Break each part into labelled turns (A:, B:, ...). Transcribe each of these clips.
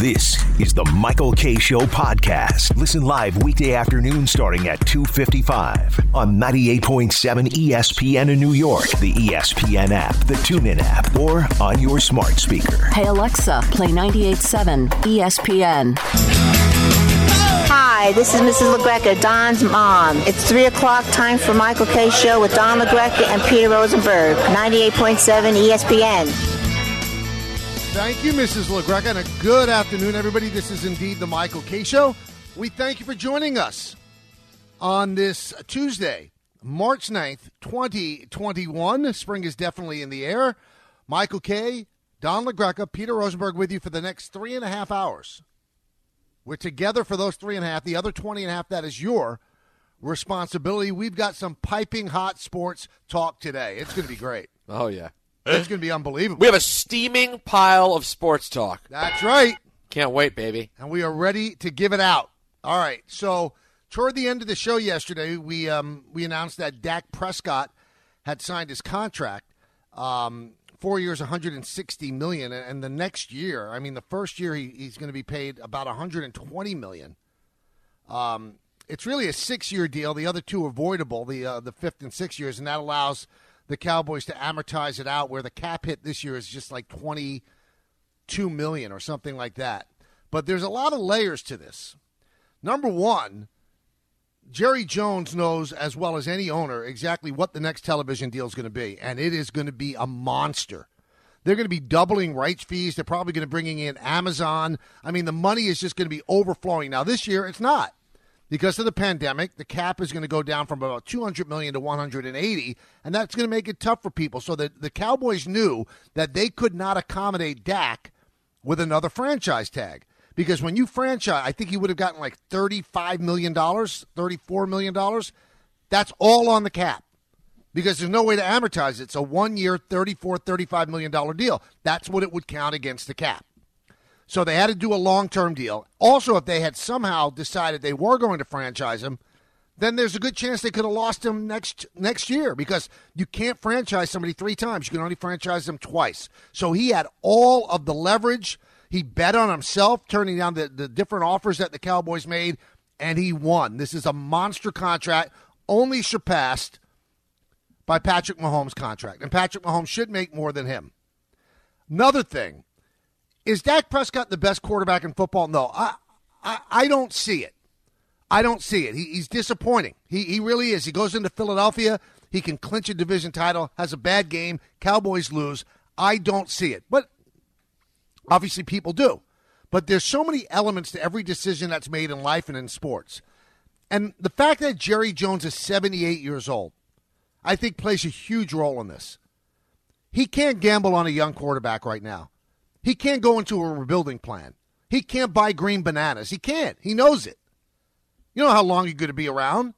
A: This is the Michael Kay Show podcast. Listen live weekday afternoon starting at 2:55 on 98.7 ESPN in New York, the ESPN app, the TuneIn app, or on your smart speaker.
B: Hey Alexa, play 98.7 ESPN.
C: Hi, this is Mrs. LaGreca, Don's mom. It's 3 o'clock, time for Michael Kay Show with Don LaGreca and Peter Rosenberg, 98.7 ESPN.
D: Thank you, Mrs. LaGreca, and a good afternoon, everybody. This is indeed the Michael Kay Show. We thank you for joining us on this Tuesday, March 9th, 2021. Spring is definitely in the air. Michael Kay, Don LaGreca, Peter Rosenberg with you for the next 3.5 hours. We're together for those 3.5. The other 20.5, that is your responsibility. We've got some piping hot sports talk today. It's going to be great.
E: Oh, yeah.
D: It's going to be unbelievable.
E: We have a steaming pile of sports talk.
D: That's right.
E: Can't wait, baby.
D: And we are ready to give it out. All right. So toward the end of the show yesterday, we announced that Dak Prescott had signed his contract, 4 years, $160 million, and the next year, I mean, the first year he's going to be paid about $120 million. It's really a 6-year deal. The other two avoidable, the fifth and 6 years, and that allows the Cowboys to amortize it out, where the cap hit this year is just like $22 million or something like that. But there's a lot of layers to this. Number one, Jerry Jones knows as well as any owner exactly what the next television deal is going to be, and it is going to be a monster. They're going to be doubling rights fees. They're probably going to be bringing in Amazon. I mean, the money is just going to be overflowing. Now, this year, it's not. Because of the pandemic, the cap is going to go down from about $200 million to $180, and that's going to make it tough for people. So the Cowboys knew that they could not accommodate Dak with another franchise tag. Because when you franchise, I think he would have gotten like $35 million, $34 million. That's all on the cap. Because there's no way to amortize it. It's a 1 year, $35 million deal. That's what it would count against the cap. So they had to do a long-term deal. Also, if they had somehow decided they were going to franchise him, then there's a good chance they could have lost him next year, because you can't franchise somebody 3 times. You can only franchise them twice. So he had all of the leverage. He bet on himself, turning down the different offers that the Cowboys made, and he won. This is a monster contract, only surpassed by Patrick Mahomes' contract. And Patrick Mahomes should make more than him. Another thing, is Dak Prescott the best quarterback in football? No, I don't see it. I don't see it. He's disappointing. He really is. He goes into Philadelphia. He can clinch a division title, has a bad game. Cowboys lose. I don't see it. But obviously people do. But there's so many elements to every decision that's made in life and in sports. And the fact that Jerry Jones is 78 years old, I think plays a huge role in this. He can't gamble on a young quarterback right now. He can't go into a rebuilding plan. He can't buy green bananas. He can't. He knows it. You know how long you're going to be around.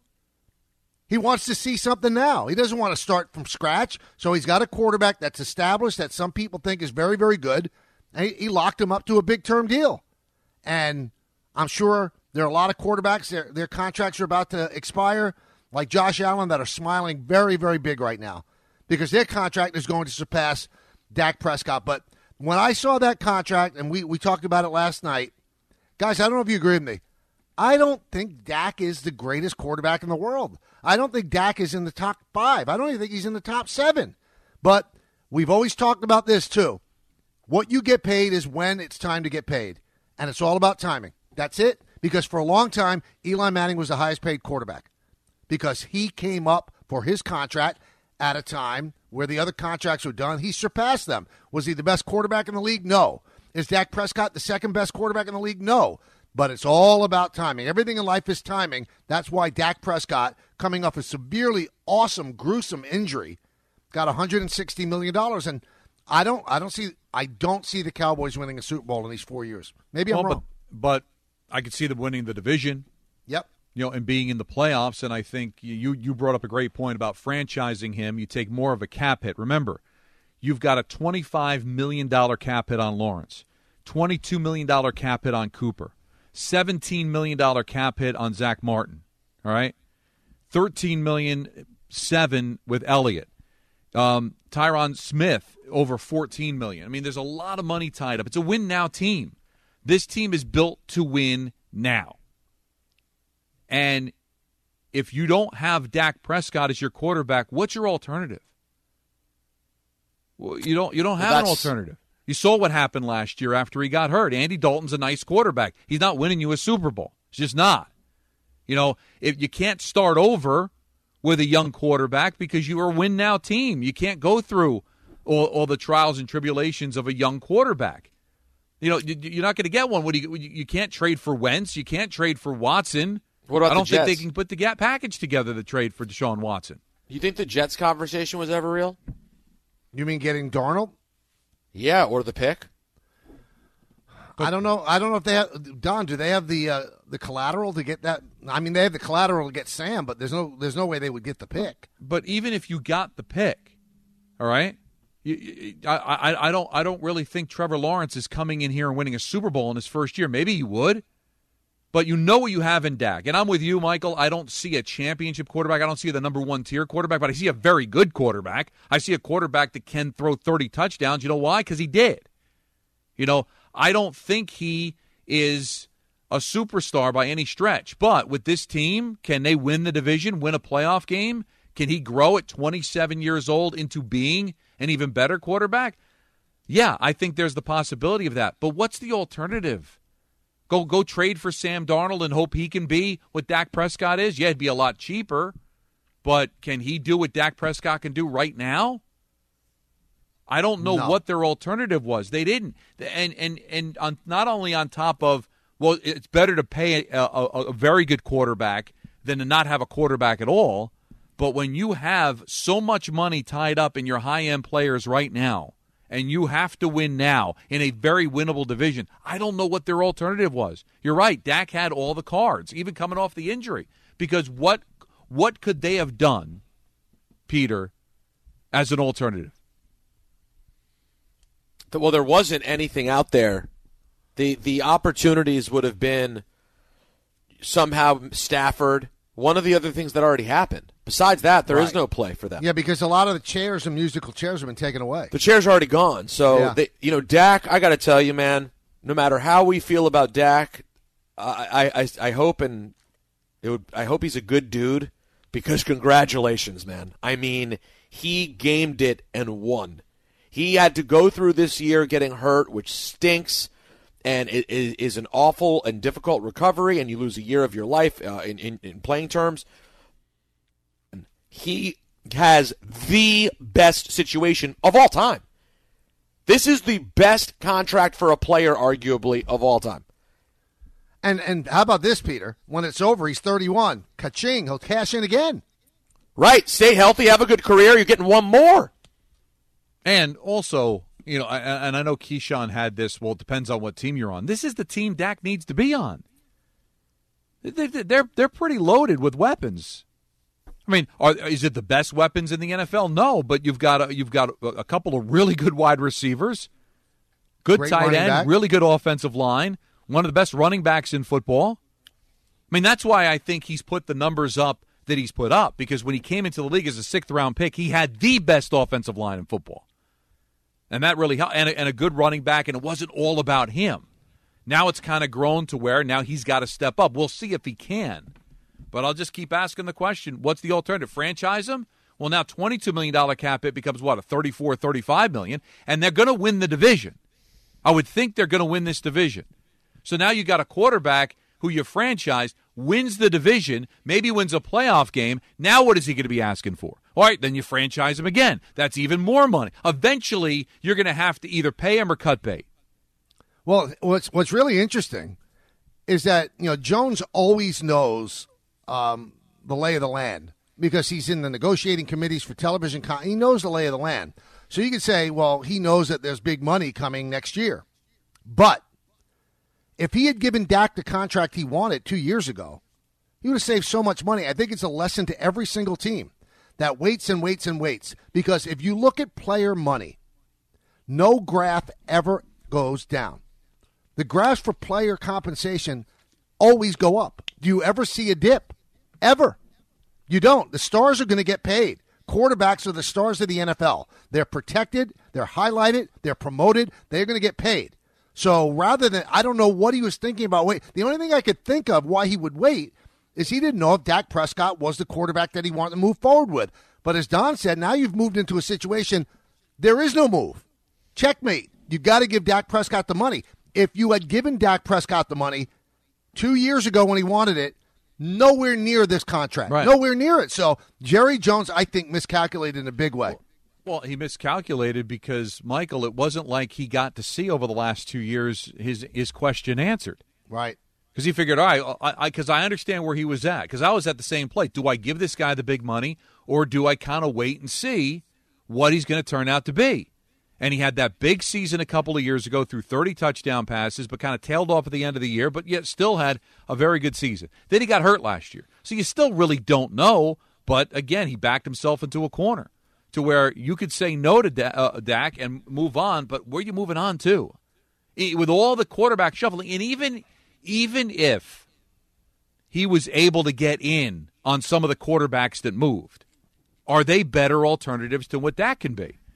D: He wants to see something now. He doesn't want to start from scratch. So he's got a quarterback that's established, that some people think is very, very good. And he locked him up to a big-term deal. And I'm sure there are a lot of quarterbacks, their contracts are about to expire, like Josh Allen, that are smiling very, very big right now, because their contract is going to surpass Dak Prescott. But when I saw that contract, and we talked about it last night, guys, I don't know if you agree with me. I don't think Dak is the greatest quarterback in the world. I don't think Dak is in the top 5. I don't even think he's in the top 7. But we've always talked about this, too. What you get paid is when it's time to get paid. And it's all about timing. That's it. Because for a long time, Eli Manning was the highest paid quarterback, because he came up for his contract at a time where the other contracts were done. He surpassed them. Was he the best quarterback in the league? No. Is Dak Prescott the second best quarterback in the league? No. But it's all about timing. Everything in life is timing. That's why Dak Prescott, coming off a severely awesome, gruesome injury, got $160 million. And I don't see the Cowboys winning a Super Bowl in these 4 years. Maybe I'm wrong.
F: But I could see them winning the division.
D: Yep.
F: And being in the playoffs, and I think you brought up a great point about franchising him. You take more of a cap hit. Remember, you've got a $25 million cap hit on Lawrence, $22 million cap hit on Cooper, $17 million cap hit on Zach Martin, all right? $13 million, $7 million with Elliott. Tyron Smith, over $14 million. I mean, there's a lot of money tied up. It's a win-now team. This team is built to win now. And if you don't have Dak Prescott as your quarterback, what's your alternative? Well, you don't have an alternative. You saw what happened last year after he got hurt. Andy Dalton's a nice quarterback. He's not winning you a Super Bowl. He's just not. If you can't start over with a young quarterback because you are a win-now team. You can't go through all the trials and tribulations of a young quarterback. You're not going to get one. You can't trade for Wentz. You can't trade for Watson.
E: What about
F: I don't
E: the Jets?
F: think they can put the package together to trade for Deshaun Watson.
E: You think the Jets conversation was ever real?
D: You mean getting Darnold?
E: Yeah, or the pick?
D: I don't know. I don't know if they have. Don, do they have the collateral to get that? I mean, they have the collateral to get Sam, but there's no way they would get the pick.
F: But even if you got the pick, all right, I don't really think Trevor Lawrence is coming in here and winning a Super Bowl in his first year. Maybe he would, but you know what you have in Dak. And I'm with you, Michael. I don't see a championship quarterback. I don't see the number one tier quarterback, but I see a very good quarterback. I see a quarterback that can throw 30 touchdowns. You know why? Because he did. I don't think he is a superstar by any stretch. But with this team, can they win the division, win a playoff game? Can he grow at 27 years old into being an even better quarterback? Yeah, I think there's the possibility of that. But what's the alternative? Go trade for Sam Darnold and hope he can be what Dak Prescott is? Yeah, it'd be a lot cheaper. But can he do what Dak Prescott can do right now? I don't know what their alternative was. They didn't. And not only on top of, well, it's better to pay a very good quarterback than to not have a quarterback at all. But when you have so much money tied up in your high-end players right now, and you have to win now in a very winnable division, I don't know what their alternative was. You're right. Dak had all the cards, even coming off the injury. Because what could they have done, Peter, as an alternative?
E: Well, there wasn't anything out there. The opportunities would have been somehow Stafford, one of the other things that already happened. Besides that, there is no play for them.
D: Yeah, because a lot of the chairs and musical chairs have been taken away.
E: The chair's already gone. So, Dak, I got to tell you, man, no matter how we feel about Dak, I hope I hope he's a good dude, because congratulations, man. I mean, he gamed it and won. He had to go through this year getting hurt, which stinks, and it is an awful and difficult recovery, and you lose a year of your life in playing terms. He has the best situation of all time. This is the best contract for a player, arguably, of all time.
D: And how about this, Peter? When it's over, he's 31. Ka-ching, he'll cash in again.
E: Right. Stay healthy, have a good career. You're getting one more.
F: And also, and I know Keyshawn had this, well, it depends on what team you're on. This is the team Dak needs to be on. They're pretty loaded with weapons. I mean, is it the best weapons in the NFL? No, but you've got a couple of really good wide receivers, good
D: Great
F: tight end,
D: back.
F: Really good offensive line, one of the best running backs in football. I mean, that's why I think he's put the numbers up that he's put up, because when he came into the league as a 6th-round pick, he had the best offensive line in football. And that really helped, and a good running back, and it wasn't all about him. Now it's kind of grown to where now he's got to step up. We'll see if he can. But I'll just keep asking the question, what's the alternative? Franchise him? Well, now $22 million cap hit becomes, what, a $34, $35 million, and they're going to win the division. I would think they're going to win this division. So now you got a quarterback who you franchised, wins the division, maybe wins a playoff game. Now what is he going to be asking for? All right, then you franchise him again. That's even more money. Eventually, you're going to have to either pay him or cut bait.
D: Well, what's really interesting is that Jones always knows the lay of the land, because he's in the negotiating committees for television. He knows the lay of the land. So you could say, well, he knows that there's big money coming next year. But if he had given Dak the contract he wanted 2 years ago, he would have saved so much money. I think it's a lesson to every single team that waits and waits and waits. Because if you look at player money, no graph ever goes down. The graphs for player compensation always go up. Do you ever see a dip? Ever. You don't. The stars are going to get paid. Quarterbacks are the stars of the NFL. They're protected. They're highlighted. They're promoted. They're going to get paid. So rather than, I don't know what he was thinking about wait. The only thing I could think of why he would wait is he didn't know if Dak Prescott was the quarterback that he wanted to move forward with. But as Don said, now you've moved into a situation, there is no move. Checkmate. You've got to give Dak Prescott the money. If you had given Dak Prescott the money 2 years ago when he wanted it, nowhere near this contract.
F: Right.
D: Nowhere near it. So Jerry Jones, I think, miscalculated in a big way.
F: Well, he miscalculated because, Michael, it wasn't like he got to see over the last 2 years his question answered.
D: Right.
F: Because he figured, all right, because I understand where he was at. Because I was at the same place. Do I give this guy the big money, or do I kind of wait and see what he's going to turn out to be? And he had that big season a couple of years ago, through 30 touchdown passes, but kind of tailed off at the end of the year, but yet still had a very good season. Then he got hurt last year. So you still really don't know, but again, he backed himself into a corner to where you could say no to Dak and move on, but where are you moving on to? With all the quarterback shuffling, and even if he was able to get in on some of the quarterbacks that moved, are they better alternatives to what Dak can be?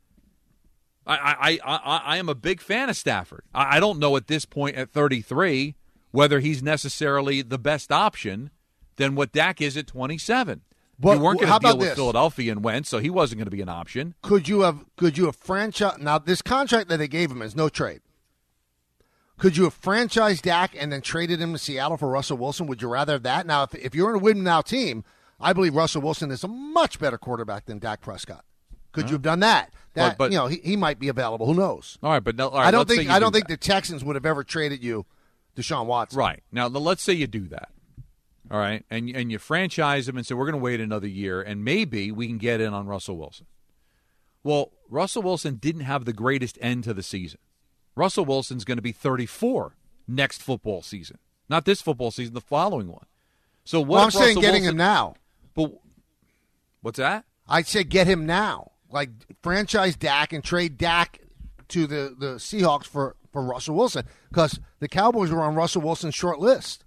F: I am a big fan of Stafford. I don't know at this point at 33 whether he's necessarily the best option than what Dak is at 27.
D: But
F: you weren't going to deal with
D: this?
F: Philadelphia and Wentz, so he wasn't going to be an option.
D: Could you have franchise? Now this contract that they gave him is no trade. Could you have franchised Dak and then traded him to Seattle for Russell Wilson? Would you rather have that? Now, if you're in a win now team, I believe Russell Wilson is a much better quarterback than Dak Prescott. Could you have done that? But he might be available. Who knows?
F: All right, but no, all right,
D: I don't think the Texans would have ever traded you Deshaun Watson.
F: Right. Now, let's say you do that. All right, and you franchise him and say, we're going to wait another year, and maybe we can get in on Russell Wilson. Well, Russell Wilson didn't have the greatest end to the season. Russell Wilson's going to be 34 next football season. Not this football season, the following one. So what?
D: I'm saying getting him now.
F: But what's that?
D: I'd say get him now. Like franchise Dak and trade Dak to the Seahawks for Russell Wilson, because the Cowboys were on Russell Wilson's short list.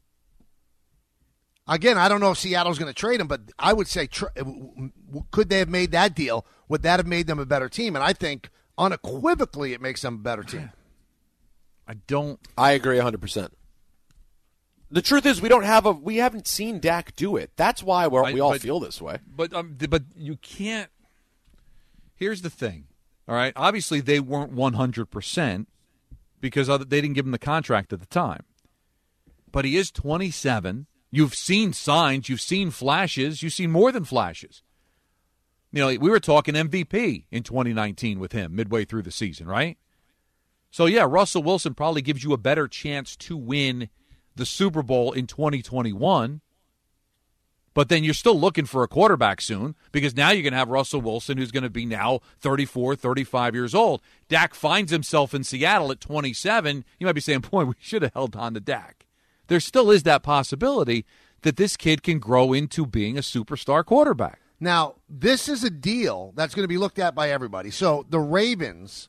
D: Again, I don't know if Seattle's going to trade him, but I would say could they have made that deal? Would that have made them a better team? And I think unequivocally it makes them a better team.
E: I agree 100%. The truth is, we haven't seen Dak do it. That's why we all feel this way.
F: But you can't. Here's the thing. All right. Obviously, they weren't 100% because they didn't give him the contract at the time. But he is 27. You've seen signs. You've seen flashes. You've seen more than flashes. You know, we were talking MVP in 2019 with him midway through the season, right? So, yeah, Russell Wilson probably gives you a better chance to win the Super Bowl in 2021. But then you're still looking for a quarterback soon, because now you're going to have Russell Wilson, who's going to be now 34, 35 years old. Dak finds himself in Seattle at 27. You might be saying, boy, we should have held on to Dak. There still is that possibility that this kid can grow into being a superstar quarterback.
D: Now, this is a deal that's going to be looked at by everybody. So the Ravens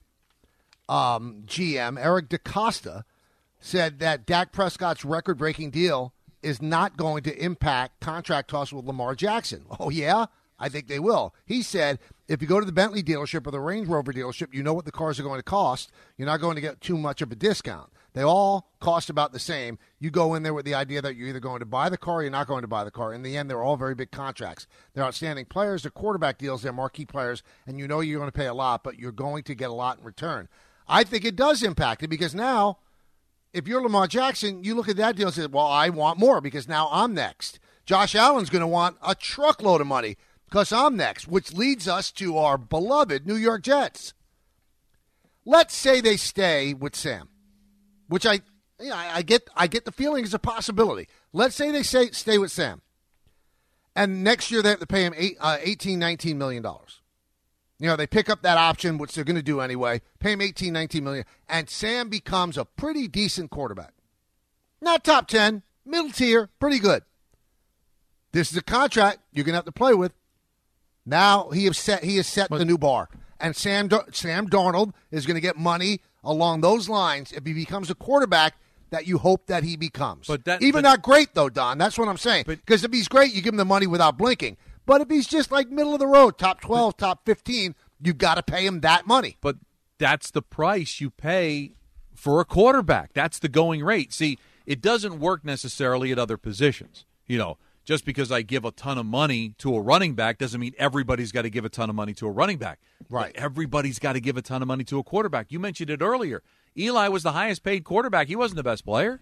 D: GM, Eric DeCosta, said that Dak Prescott's record-breaking deal is not going to impact contract talks with Lamar Jackson. Oh, yeah? I think they will. He said, if you go to the Bentley dealership or the Range Rover dealership, you know what the cars are going to cost. You're not going to get too much of a discount. They all cost about the same. You go in there with the idea that you're either going to buy the car or you're not going to buy the car. In the end, they're all very big contracts. They're outstanding players. They're quarterback deals. They're marquee players. And you know you're going to pay a lot, but you're going to get a lot in return. I think it does impact it, because now, if you're Lamar Jackson, you look at that deal and say, well, I want more because now I'm next. Josh Allen's going to want a truckload of money because I'm next, which leads us to our beloved New York Jets. Let's say they stay with Sam, which I get the feeling is a possibility. Let's say they stay with Sam, and next year they have to pay him $19 million. You know, they pick up that option, which they're going to do anyway, pay him $19 million, and Sam becomes a pretty decent quarterback. Not top 10, middle tier, pretty good. This is a contract you're going to have to play with. Now he has set the new bar. And Sam Darnold is going to get money along those lines if he becomes a quarterback that you hope that he becomes. Not great, though, Don. That's what I'm saying. Because if he's great, you give him the money without blinking. But if he's just like middle of the road, top 12, top 15, you've got to pay him that money.
F: But that's the price you pay for a quarterback. That's the going rate. See, it doesn't work necessarily at other positions. Just because I give a ton of money to a running back doesn't mean everybody's got to give a ton of money to a running back.
D: Right.
F: But everybody's got to give a ton of money to a quarterback. You mentioned it earlier. Eli was the highest paid quarterback. He wasn't the best player,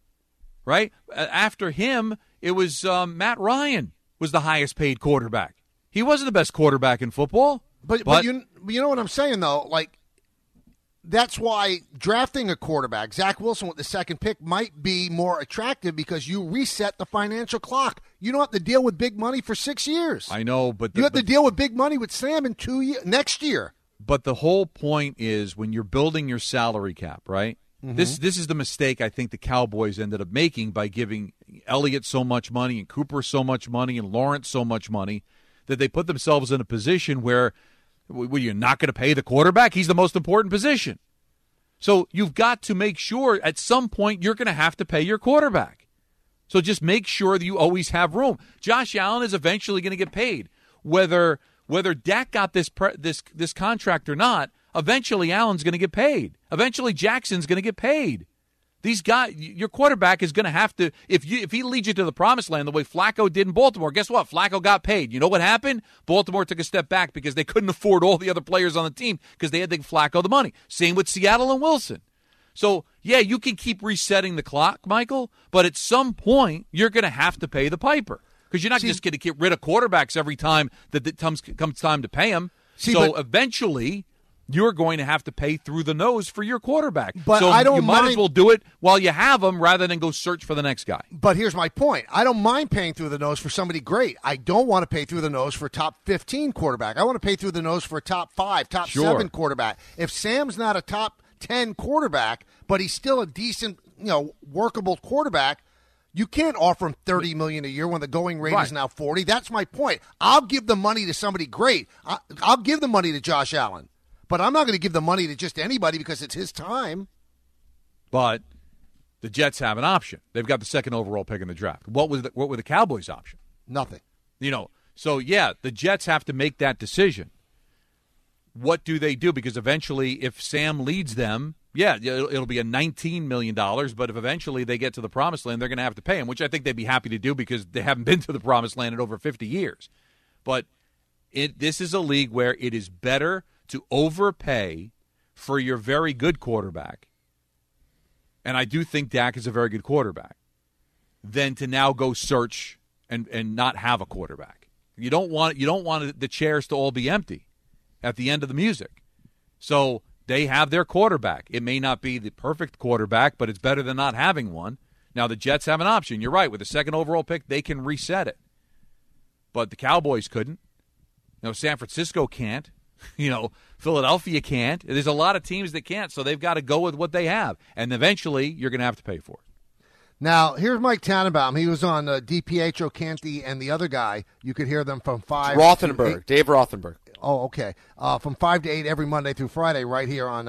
F: right? After him, it was Matt Ryan was the highest paid quarterback. He wasn't the best quarterback in football.
D: But you know what I'm saying, though? Like, that's why drafting a quarterback, Zach Wilson with the second pick, might be more attractive because you reset the financial clock. You don't have to deal with big money for 6 years.
F: I know, but
D: you have to deal with big money with Sam in 2 years next year.
F: But the whole point is when you're building your salary cap, right? Mm-hmm. This is the mistake I think the Cowboys ended up making by giving Elliott so much money and Cooper so much money and Lawrence so much money that they put themselves in a position where you're not going to pay the quarterback. He's the most important position. So you've got to make sure at some point you're going to have to pay your quarterback. So just make sure that you always have room. Josh Allen is eventually going to get paid. Whether Dak got this contract or not, eventually Allen's going to get paid. Eventually Jackson's going to get paid. These guys, your quarterback is going to have to, if he leads you to the promised land the way Flacco did in Baltimore, guess what? Flacco got paid. You know what happened? Baltimore took a step back because they couldn't afford all the other players on the team because they had to give Flacco the money. Same with Seattle and Wilson. So, yeah, you can keep resetting the clock, Michael, but at some point you're going to have to pay the piper because you're not just going to get rid of quarterbacks every time that it comes time to pay them. Eventually you're going to have to pay through the nose for your quarterback.
D: But
F: so
D: I don't
F: you might as well do it while you have them rather than go search for the next guy.
D: But here's my point. I don't mind paying through the nose for somebody great. I don't want to pay through the nose for a top 15 quarterback. I want to pay through the nose for a top 5, top 7 quarterback. If Sam's not a top 10 quarterback, but he's still a decent, workable quarterback, you can't offer him $30 million a year when the going rate is now $40. That's my point. I'll give the money to somebody great. I'll give the money to Josh Allen. But I'm not going to give the money to just anybody because it's his time.
F: But the Jets have an option. They've got the second overall pick in the draft. What were the Cowboys' option?
D: Nothing.
F: So, yeah, the Jets have to make that decision. What do they do? Because eventually, if Sam leads them, it'll be a $19 million. But if eventually they get to the promised land, they're going to have to pay him, which I think they'd be happy to do because they haven't been to the promised land in over 50 years. But this is a league where it is better to overpay for your very good quarterback, and I do think Dak is a very good quarterback, than to now go search and not have a quarterback. You don't want the chairs to all be empty at the end of the music. So they have their quarterback. It may not be the perfect quarterback, but it's better than not having one. Now the Jets have an option. You're right. With the second overall pick, they can reset it. But the Cowboys couldn't. San Francisco can't. Philadelphia can't. There's a lot of teams that can't, so they've got to go with what they have. And eventually, you're going to have to pay for it.
D: Now, here's Mike Tannenbaum. He was on DPH, O'Canty, and the other guy. You could hear them from 5
E: Rothenberg,
D: to 8.
E: Dave Rothenberg.
D: Oh, okay. From 5 to 8 every Monday through Friday right here on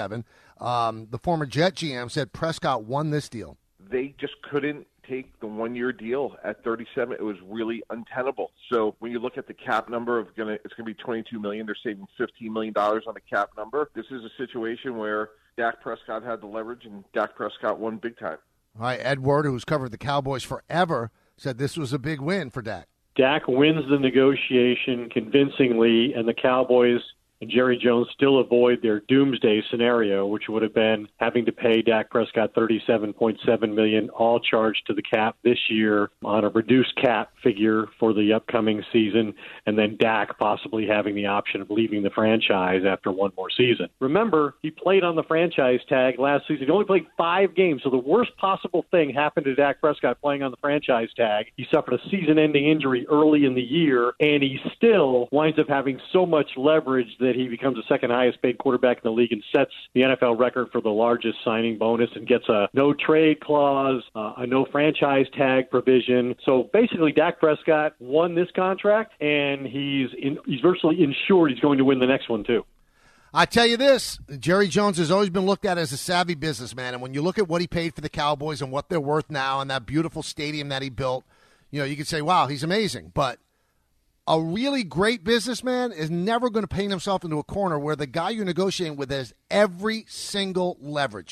D: 98.7. The former Jet GM said Prescott won this deal.
G: They just couldn't take the one-year deal at 37. It was really untenable. So when you look at the cap number it's going to be $22 million. They're saving $15 million on the cap number. This is a situation where Dak Prescott had the leverage, and Dak Prescott won big time.
D: All right, Ed Ward, who's covered the Cowboys forever, said this was a big win for Dak.
H: Dak wins the negotiation convincingly, and the Cowboys and Jerry Jones still avoid their doomsday scenario, which would have been having to pay Dak Prescott $37.7 million, all charged to the cap this year on a reduced cap figure for the upcoming season, and then Dak possibly having the option of leaving the franchise after one more season. Remember, he played on the franchise tag last season. He only played 5 games, so the worst possible thing happened to Dak Prescott playing on the franchise tag. He suffered a season-ending injury early in the year, and he still winds up having so much leverage that he becomes the second highest paid quarterback in the league and sets the NFL record for the largest signing bonus and gets a no trade clause, a no franchise tag provision. So basically Dak Prescott won this contract, and he's virtually insured he's going to win the next one too.
D: I tell you this, Jerry Jones has always been looked at as a savvy businessman, and when you look at what he paid for the Cowboys and what they're worth now and that beautiful stadium that he built, you could say, wow, he's amazing. But a really great businessman is never going to paint himself into a corner where the guy you're negotiating with has every single leverage.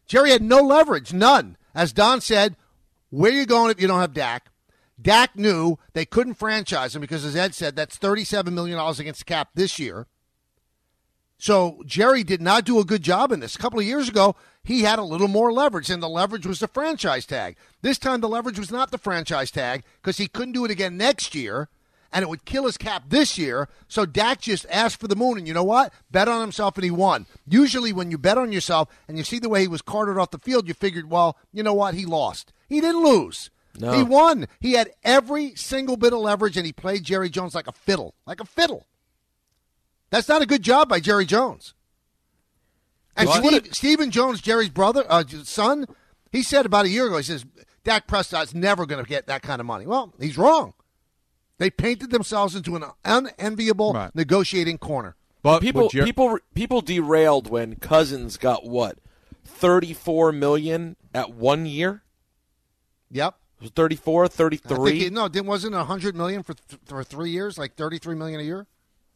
D: Jerry had no leverage, none. As Don said, where are you going if you don't have Dak? Dak knew they couldn't franchise him because, as Ed said, that's $37 million against the cap this year. So Jerry did not do a good job in this. A couple of years ago, he had a little more leverage, and the leverage was the franchise tag. This time, the leverage was not the franchise tag because he couldn't do it again next year, and it would kill his cap this year. So Dak just asked for the moon, and you know what? Bet on himself, and he won. Usually when you bet on yourself and you see the way he was carted off the field, you figured, well, you know what? He lost. He didn't lose. No. He won. He had every single bit of leverage, and he played Jerry Jones like a fiddle. Like a fiddle. That's not a good job by Jerry Jones. And Stephen Jones, Jerry's son, he said about a year ago, he says, Dak Prescott's never going to get that kind of money. Well, he's wrong. They painted themselves into an unenviable negotiating corner.
E: But people derailed when Cousins got what? $34 million at 1 year?
D: Yep.
E: It was 34, 33?
D: Wasn't it $100 million for 3 years, like $33 million a year?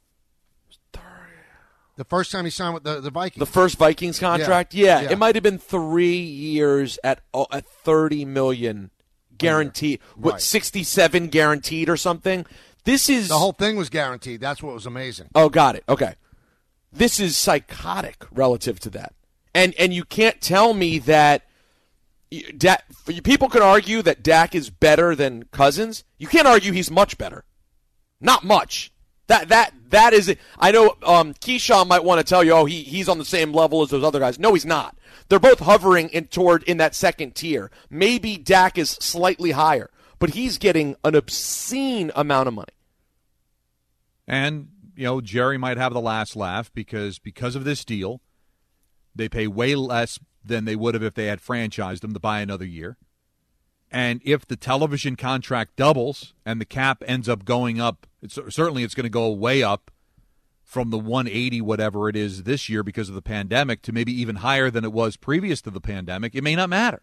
D: The first time he signed with the Vikings.
E: The first Vikings contract? Yeah. It might have been 3 years at $30 million guaranteed. What, 67 guaranteed or something? This is...
D: The whole thing was guaranteed. That's what was amazing.
E: Oh, got it. Okay. This is psychotic relative to that. And you can't tell me that... people could argue that Dak is better than Cousins. You can't argue he's much better. Not much. That is it. I know Keyshawn might want to tell you, he's on the same level as those other guys. No, he's not. They're both hovering in that second tier. Maybe Dak is slightly higher, but he's getting an obscene amount of money.
F: And, Jerry might have the last laugh because of this deal, they pay way less than they would have if they had franchised him to buy another year. And if the television contract doubles and the cap ends up going up, it's going to go way up from the 180 whatever it is this year because of the pandemic to maybe even higher than it was previous to the pandemic. It may not matter.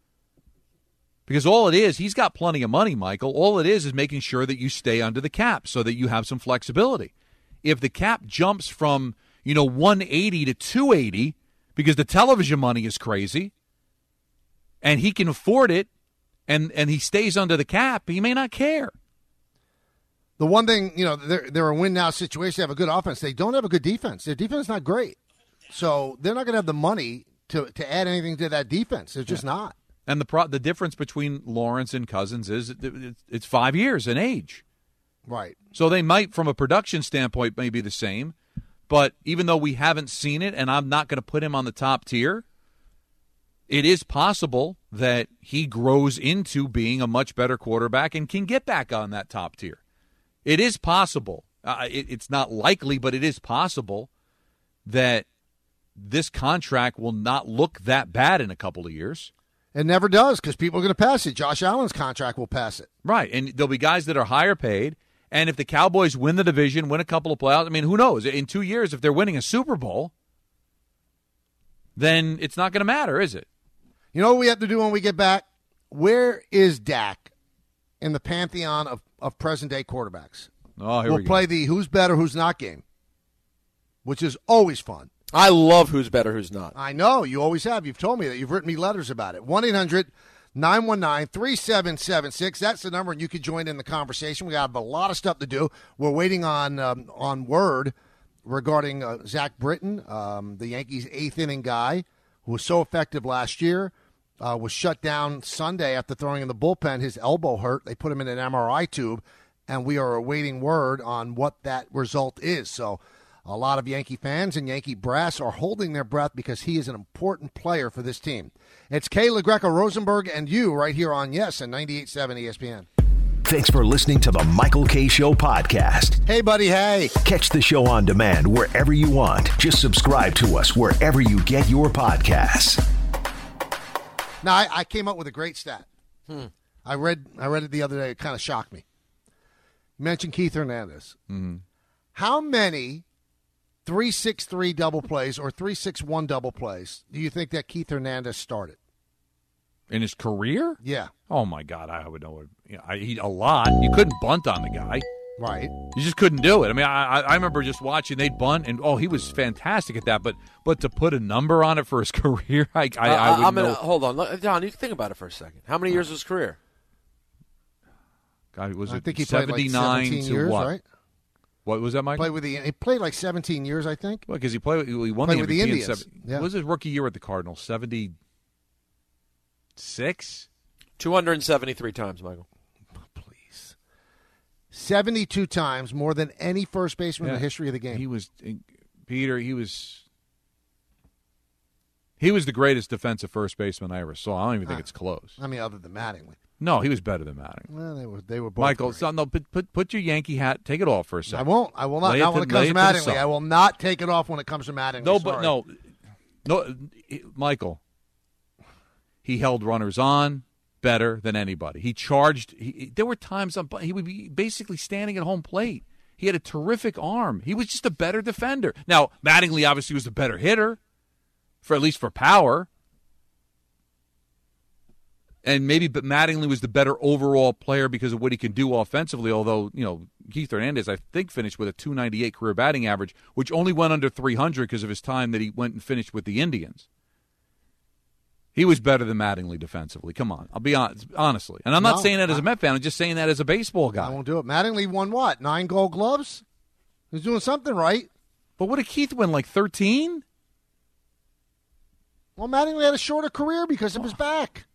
F: Because all it is, he's got plenty of money, Michael. All it is making sure that you stay under the cap so that you have some flexibility. If the cap jumps from, 180 to 280 because the television money is crazy and he can afford it, and he stays under the cap, he may not care.
D: The one thing, they're a win-now situation. They have a good offense. They don't have a good defense. Their defense is not great. So they're not going to have the money to add anything to that defense. They're just not.
F: And the difference between Lawrence and Cousins is it's 5 years in age.
D: Right.
F: So they might, from a production standpoint, may be the same. But even though we haven't seen it, and I'm not going to put him on the top tier, it is possible that he grows into being a much better quarterback and can get back on that top tier. It is possible. It's not likely, but it is possible that this contract will not look that bad in a couple of years.
D: It never does because people are going to pass it. Josh Allen's contract will pass it.
F: Right, and there'll be guys that are higher paid. And if the Cowboys win the division, win a couple of playoffs, who knows? In 2 years, if they're winning a Super Bowl, then it's not going to matter, is it?
D: You know what we have to do when we get back? Where is Dak in the pantheon of present-day quarterbacks?
F: We'll
D: play the who's better, who's not game, which is always fun.
E: I love who's better, who's not.
D: I know. You always have. You've told me that. You've written me letters about it. 1-800-919-3776. That's the number, and you can join in the conversation. We have a lot of stuff to do. We're waiting on word regarding Zach Britton, the Yankees' eighth-inning guy who was so effective last year. Was shut down Sunday after throwing in the bullpen. His elbow hurt. They put him in an MRI tube, and we are awaiting word on what that result is. So a lot of Yankee fans and Yankee brass are holding their breath because he is an important player for this team. It's Kay LaGreca Rosenberg and you right here on Yes and 98.7 ESPN.
A: Thanks for listening to the Michael Kay Show podcast.
D: Hey, buddy, hey.
A: Catch the show on demand wherever you want. Just subscribe to us wherever you get your podcasts.
D: Now, I came up with a great stat. I read it the other day. It kind of shocked me. You mentioned Keith Hernandez.
F: Mm-hmm.
D: How many 3-6-3 double plays or 3-6-1 double plays do you think that Keith Hernandez started?
F: In his career?
D: Yeah.
F: Oh, my God. I would know. A lot. You couldn't bunt on the guy.
D: Right.
F: You just couldn't do it. I mean, I remember just watching. They'd bunt, and he was fantastic at that. But to put a number on it for his career, I wouldn't know.
E: Hold on, Don. You think about it for a second. How many years was his career?
F: God,
D: I think he played like 17 years,
F: what?
D: Right?
F: What was that, Mike?
D: He played like 17 years, I think.
F: Well, because he won the
D: with the Indians.
F: What was his rookie year with the Cardinals? 76?
E: 273 times, Michael.
D: 72 times, more than any first baseman in the history of the game.
F: He was the greatest defensive first baseman I ever saw. I don't even think it's close.
D: I mean, other than Mattingly.
F: No, he was better than Mattingly.
D: Well, they were both.
F: Michael,
D: great.
F: put your Yankee hat, take it off for a second.
D: I won't. I will not. Not when it comes to Mattingly. I will not take it off when it comes to Mattingly.
F: No, Michael. He held runners on better than anybody. He charged. There were times he would be basically standing at home plate. He had a terrific arm. He was just a better defender. Now, Mattingly obviously was the better hitter, at least for power. And but Mattingly was the better overall player because of what he can do offensively, although, Keith Hernandez, I think, finished with a .298 career batting average, which only went under 300 because of his time that he went and finished with the Indians. He was better than Mattingly defensively. Come on. I'll be honest, honestly. And I'm not saying that as a Met fan. I'm just saying that as a baseball guy.
D: I won't do it. Mattingly won what? 9 Gold Gloves? He's doing something right.
F: But what did Keith win, like 13?
D: Well, Mattingly had a shorter career because of his back.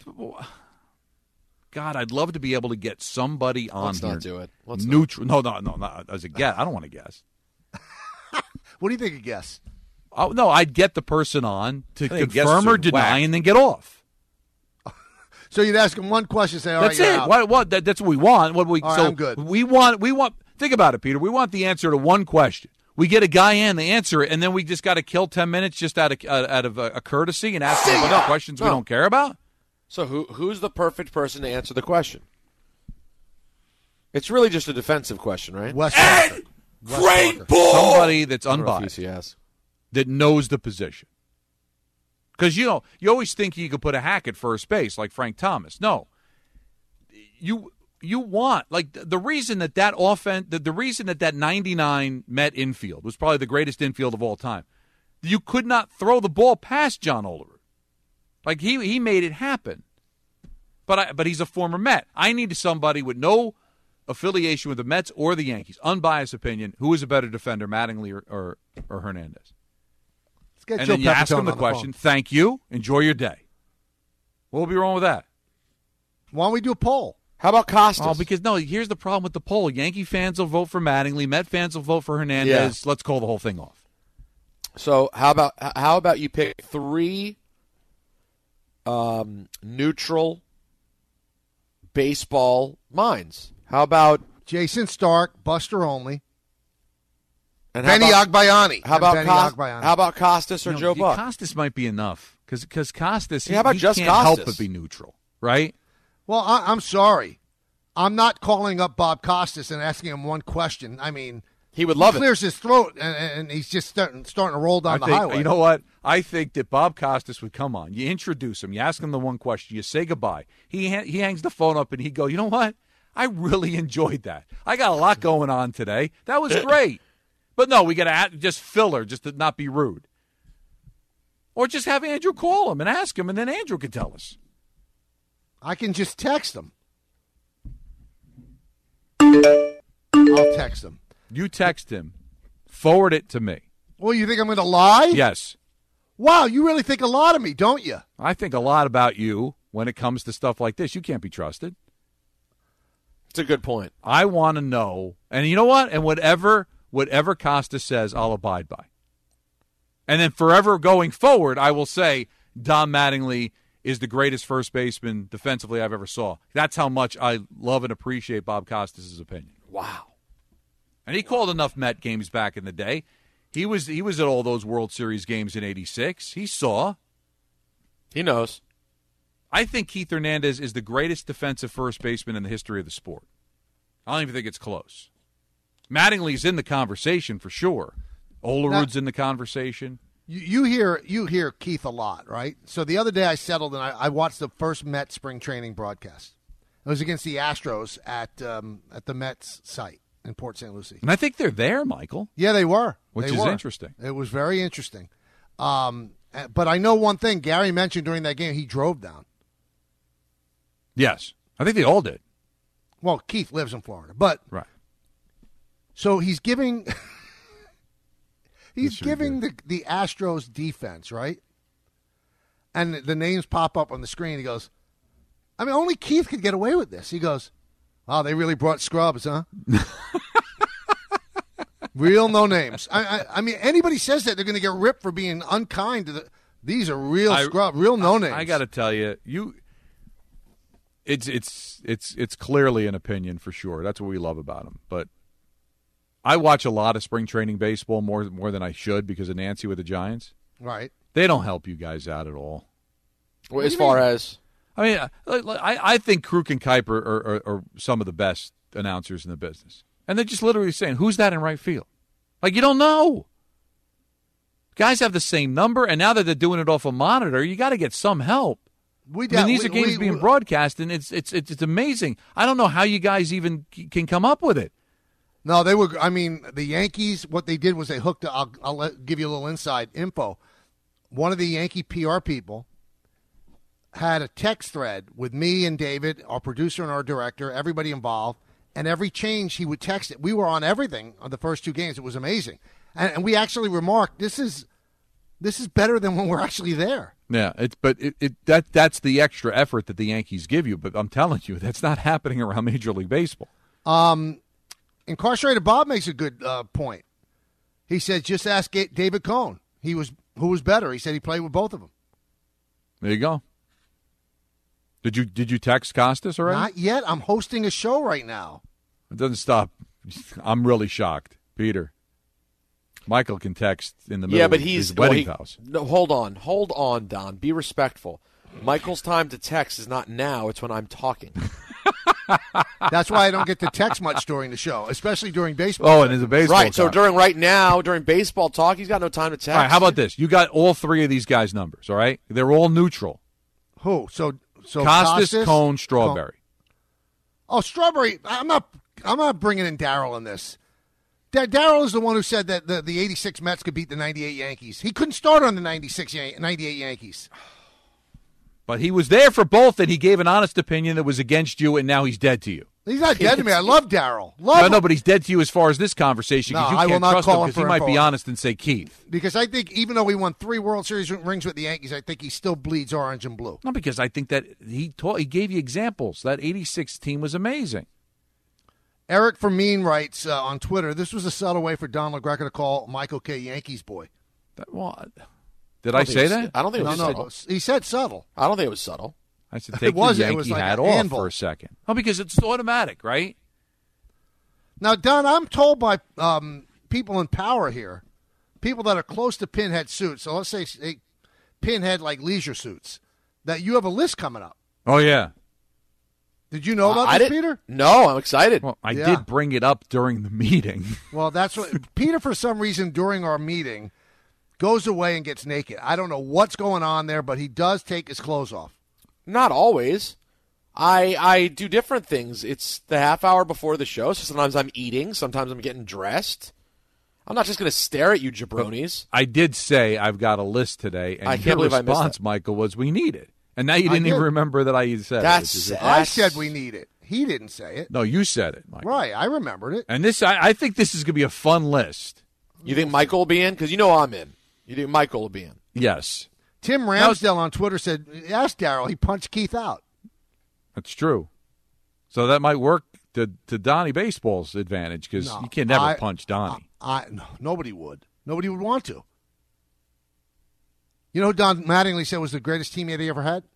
F: God, I'd love to be able to get somebody on
E: Let's
F: here.
E: Not do it.
F: Neutral. No. As a guess. I don't want to guess.
D: What do you think of guess?
F: Oh, no, I'd get the person on to confirm or deny and then get off.
D: So you'd ask him one question, say, all
F: that's
D: right,
F: it. What? That's what we want.
D: I'm good.
F: We want. Think about it, Peter. We want the answer to one question. We get a guy in, they answer it, and then we just got to kill 10 minutes just out of a courtesy and ask him a bunch of questions we don't care about.
E: So who's the perfect person to answer the question? It's really just a defensive question, right?
F: Ed Great Ball! Somebody that's unbiased. That knows the position. Because, you always think you could put a hack at first base like Frank Thomas. No. You want, like, the reason that offense, the reason that 99 Met infield was probably the greatest infield of all time, you could not throw the ball past John Olerud. Like, he made it happen. But he's a former Met. I need somebody with no affiliation with the Mets or the Yankees. Unbiased opinion. Who is a better defender, Mattingly or Hernandez? And then you ask him the question, thank you, enjoy your day. What will be wrong with that?
D: Why don't we do a poll?
E: How about Costas?
F: Oh, because, here's the problem with the poll. Yankee fans will vote for Mattingly. Met fans will vote for Hernandez. Yeah. Let's call the whole thing off.
E: So how about you pick 3 neutral baseball minds? How about
D: Jason Stark, Buster Olney,
E: and
D: Benny Agbayani?
E: How about Costas or Joe Buck?
F: Costas might be enough because Costas.
E: How about
F: he
E: just
F: can't
E: Costas?
F: Help but be neutral, right?
D: Well, I'm sorry, I'm not calling up Bob Costas and asking him one question. I mean,
E: he would love
D: it. He clears his throat and he's just starting to roll down the highway.
F: You know what? I think that Bob Costas would come on. You introduce him. You ask him the one question. You say goodbye. He hangs the phone up and he'd go, you know what? I really enjoyed that. I got a lot going on today. That was great. But no, we got to just filler just to not be rude. Or just have Andrew call him and ask him, and then Andrew can tell us.
D: I can just text him. I'll text him.
F: You text him. Forward it to me.
D: Well, you think I'm going to lie?
F: Yes.
D: Wow, you really think a lot of me, don't you?
F: I think a lot about you when it comes to stuff like this. You can't be trusted.
E: It's a good point.
F: I want to know. And you know what? And whatever Costas says, I'll abide by. And then forever going forward, I will say Don Mattingly is the greatest first baseman defensively I've ever saw. That's how much I love and appreciate Bob Costas' opinion.
E: Wow.
F: And he called enough Met games back in the day. He was at all those World Series games in '86. He saw.
E: He knows.
F: I think Keith Hernandez is the greatest defensive first baseman in the history of the sport. I don't even think it's close. Mattingly's in the conversation for sure. Olerud's in the conversation.
D: You hear Keith a lot, right? So the other day I settled and I watched the first Met spring training broadcast. It was against the Astros at the Mets site. in Port St. Lucie.
F: And I think they're there, Michael.
D: Yeah, they were.
F: Which
D: They
F: is
D: were.
F: interesting.
D: It was very interesting. But I know one thing. Gary mentioned during that game he drove down.
F: Yes. I think they all did.
D: Well, Keith lives in Florida. But
F: Right.
D: so he's giving he's
F: should be
D: giving the Astros defense, right? And the names pop up on the screen. He goes, I mean, only Keith could get away with this. He goes, wow, they really brought scrubs, huh? Real no names. I mean, anybody says that, they're going to get ripped for being unkind to these are real scrub, real no names.
F: I got to tell you, it's clearly an opinion for sure. That's what we love about him. But I watch a lot of spring training baseball more than I should because of Nancy with the Giants.
D: Right.
F: They don't help you guys out at all.
E: Well, as far as
F: I mean, I think Kruk and Kuiper are some of the best announcers in the business. And they're just literally saying, who's that in right field? Like, you don't know. Guys have the same number, and now that they're doing it off a monitor, you got to get some help. These are games being broadcast, and it's amazing. I don't know how you guys even can come up with it.
D: No, they were. I mean, the Yankees, what they did was they hooked. I'll give you a little inside info. One of the Yankee PR people had a text thread with me and David, our producer and our director, everybody involved, and every change he would text it. We were on everything on the first two games. It was amazing, and we actually remarked, this is better than when we're actually there.
F: Yeah, that's the extra effort that the Yankees give you. But I'm telling you, that's not happening around Major League Baseball.
D: Incarcerated Bob makes a good point. He said, just ask David Cohn. Who was better? He said he played with both of them.
F: There you go. Did you text Costas already?
D: Not yet. I'm hosting a show right now.
F: It doesn't stop. I'm really shocked, Peter. Michael can text in the middle of his wedding vows.
E: No, hold on, Don. Be respectful. Michael's time to text is not now. It's when I'm talking.
D: That's why I don't get to text much during the show, especially during baseball.
F: Oh, and it's a baseball
E: right, so
F: talk.
E: during baseball talk, he's got no time to text.
F: All right, how about this? You got all three of these guys' numbers, all right? They're all neutral.
D: Who? So
F: Costas, Cone, Strawberry.
D: Oh, Strawberry. I'm not bringing in Darryl in this. Darryl is the one who said that the 86 Mets could beat the 98 Yankees. He couldn't start on the 98 Yankees.
F: But he was there for both, and he gave an honest opinion that was against you, and now he's dead to you.
D: He's not dead to me. I love Darryl.
F: No, but he's dead to you as far as this conversation.
D: No,
F: you
D: I will
F: can't
D: not
F: trust
D: call
F: him
D: him
F: because he might be honest and say Keith.
D: Because I think even though he won 3 World Series rings with the Yankees, I think he still bleeds orange and blue.
F: No, because I think that he gave you examples. That 86 team was amazing.
D: Eric Fermin writes on Twitter, this was a subtle way for Don LaGreca to call Michael K. Yankees boy.
F: Did I say that?
E: I don't think it was
D: subtle. He said subtle.
E: I don't think it was subtle.
F: I said take the Yankee hat off for a second. Oh, because it's automatic, right?
D: Now, Don, I'm told by people in power here, people that are close to Pinhead suits, so let's say Pinhead like leisure suits, that you have a list coming up.
F: Oh, yeah.
D: Did you know about this, Peter?
E: No, I'm excited.
F: Well, I did bring it up during the meeting.
D: Well, that's what Peter, for some reason, during our meeting, goes away and gets naked. I don't know what's going on there, but he does take his clothes off.
E: Not always. I do different things. It's the half hour before the show, so sometimes I'm eating, sometimes I'm getting dressed. I'm not just going to stare at you jabronis.
F: I did say I've got a list today, and
E: I can't
F: your
E: believe I missed
F: response,
E: that.
F: Michael, was we need it. And now you didn't even remember that I said it.
D: I said we need it. He didn't say it.
F: No, you said it, Michael.
D: Right, I remembered it.
F: And this, I think this is going to be a fun list.
E: You think Michael will be in? Because you know I'm in. You think Michael will be in?
F: Yes.
D: Tim Ramsdale on Twitter said, ask Darryl, he punched Keith out.
F: That's true. So that might work to Donnie Baseball's advantage because you can never punch Donnie.
D: No, nobody would. Nobody would want to. You know who Don Mattingly said was the greatest teammate he ever had?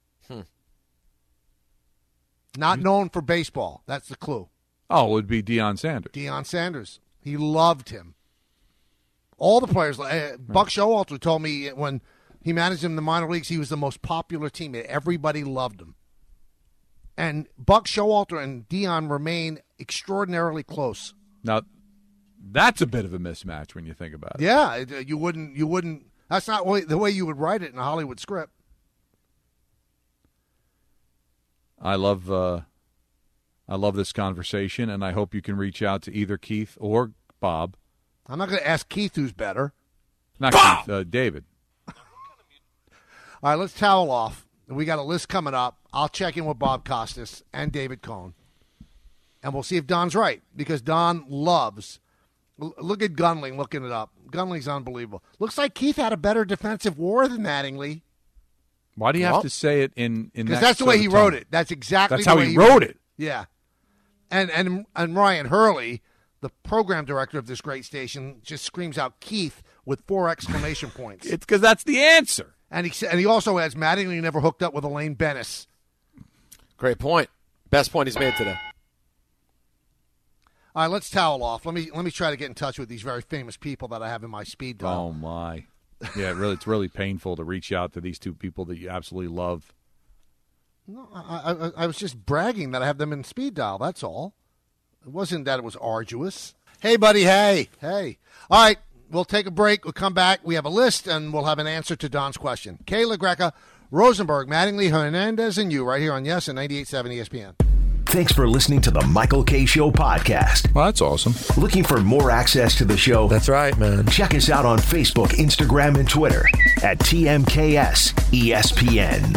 D: Not known for baseball. That's the clue.
F: Oh, it would be Deion Sanders.
D: Deion Sanders. He loved him. All the players. Buck Showalter told me when he managed him in the minor leagues, he was the most popular teammate. Everybody loved him. And Buck Showalter and Deion remain extraordinarily close.
F: Now, that's a bit of a mismatch when you think about it.
D: Yeah, you wouldn't. That's not the way you would write it in a Hollywood script.
F: I love I love this conversation, and I hope you can reach out to either Keith or Bob.
D: I'm not going to ask Keith who's better.
F: Not Keith, David.
D: All right, let's towel off. We got a list coming up. I'll check in with Bob Costas and David Cohn, and we'll see if Don's right, because Don loves. Look at Gunling looking it up. Gunling's unbelievable. Looks like Keith had a better defensive WAR than Mattingly.
F: Why do you have to say it in that?
D: Because that's the way he wrote it. That's exactly
F: that's
D: the
F: how
D: way
F: he wrote it.
D: Yeah. And Ryan Hurley, the program director of this great station, just screams out Keith with 4 exclamation points.
F: It's because that's the answer.
D: And he also adds Mattingly never hooked up with Elaine Bennis.
E: Great point. Best point he's made today.
D: All right, let's towel off. Let me try to get in touch with these very famous people that I have in my speed dial.
F: Oh my. Yeah, it's really painful to reach out to these two people that you absolutely love.
D: No, I was just bragging that I have them in speed dial. That's all. It wasn't that it was arduous. Hey, buddy. Hey. All right, we'll take a break. We'll come back. We have a list, and we'll have an answer to Don's question. Kayla Greca, Rosenberg, Mattingly, Hernandez, and you right here on Yes and 98.7 ESPN.
A: Thanks for listening to the Michael K. Show podcast.
F: Well, that's awesome.
A: Looking for more access to the show?
E: That's right, man.
A: Check us out on Facebook, Instagram, and Twitter at TMKS ESPN.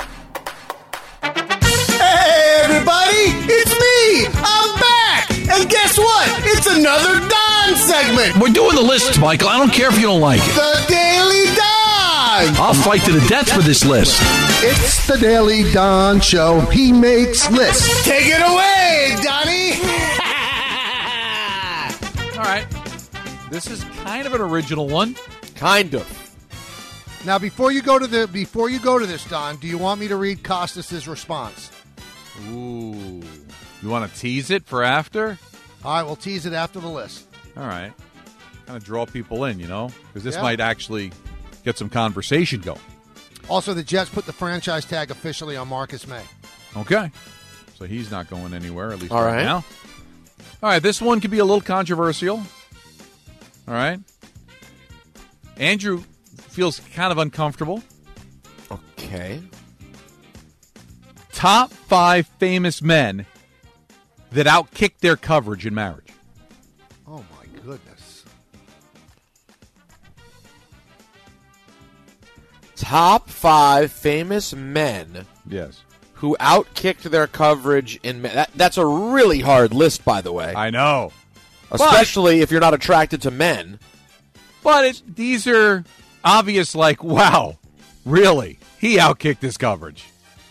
I: Hey, everybody! It's me! I'm back! And guess what? It's another Don segment!
J: We're doing the lists, Michael. I don't care if you don't like it.
I: The Daily Don!
J: I'll fight to the death for this list.
D: It's the Daily Don Show. He makes lists.
I: Take it away, Donnie!
F: All right. This is kind of an original one.
E: Kind of.
D: Now, before you go to this, Don, do you want me to read Costas' response?
F: Ooh. You want to tease it for after?
D: All right, we'll tease it after the list.
F: All right. Kind of draw people in, because this might actually get some conversation going.
D: Also, the Jets put the franchise tag officially on Marcus May.
F: Okay. So he's not going anywhere, at least
E: All
F: right now. All right, this one could be a little controversial. All right. Andrew feels kind of uncomfortable.
E: Okay.
F: Top 5 famous men that outkicked their coverage in marriage.
D: Oh, my goodness.
E: Top 5 famous men
F: Yes.
E: who outkicked their coverage in that's a really hard list, by the way.
F: I know.
E: Especially if you're not attracted to men.
F: But these are obvious, like, wow, really? He outkicked his coverage.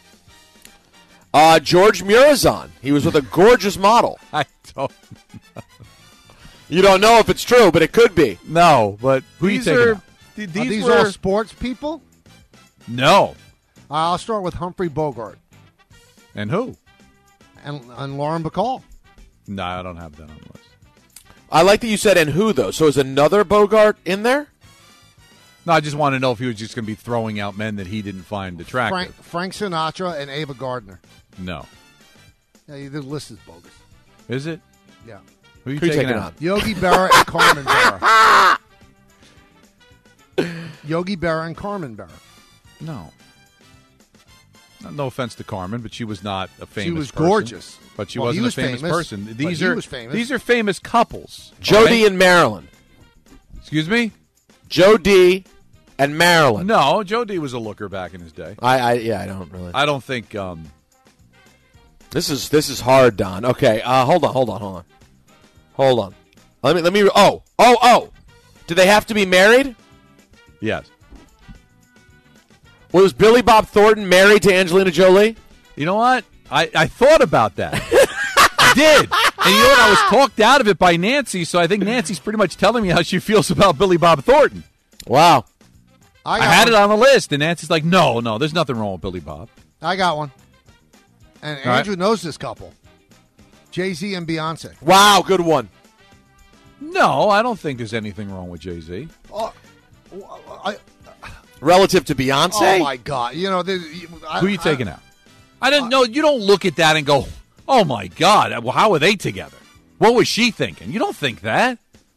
E: George Murazan. He was with a gorgeous model.
F: I don't know.
E: You don't know if it's true, but it could be.
F: No, but who are you taking out?
D: Are these all sports people?
F: No.
D: I'll start with Humphrey Bogart.
F: And who?
D: And Lauren Bacall.
F: No, I don't have that on the list.
E: I like that you said and who, though. So is another Bogart in there?
F: No, I just want to know if he was just going to be throwing out men that he didn't find attractive.
D: Frank Sinatra and Ava Gardner.
F: No.
D: Yeah, the list is bogus.
F: Is it?
D: Yeah.
F: Who are you taking out?
D: Yogi Berra and Carmen Berra. Yogi Berra and Carmen Berra.
F: No. No offense to Carmen, but she was not a famous person.
D: She was gorgeous.
F: But she wasn't a famous person. These are famous couples.
E: Jody and Marilyn.
F: Excuse me?
E: Jody and Marilyn.
F: No, Jody was a looker back in his day.
E: I don't really.
F: I don't think.
E: This is hard, Don. Okay, hold on. Let me. Oh! Do they have to be married?
F: Yes.
E: Was Billy Bob Thornton married to Angelina Jolie?
F: You know what? I thought about that. I did. And you know what? I was talked out of it by Nancy, so I think Nancy's pretty much telling me how she feels about Billy Bob Thornton.
E: Wow.
F: I had it on the list, and Nancy's like, no, there's nothing wrong with Billy Bob.
D: I got one. And Andrew knows this couple. Jay-Z and Beyonce.
E: Wow, good one.
F: No, I don't think there's anything wrong with Jay-Z.
E: Relative to Beyonce?
D: Oh, my God. You know,
F: who are you taking out? I didn't know. You don't look at that and go, oh, my God, well, how are they together? What was she thinking? You don't think that.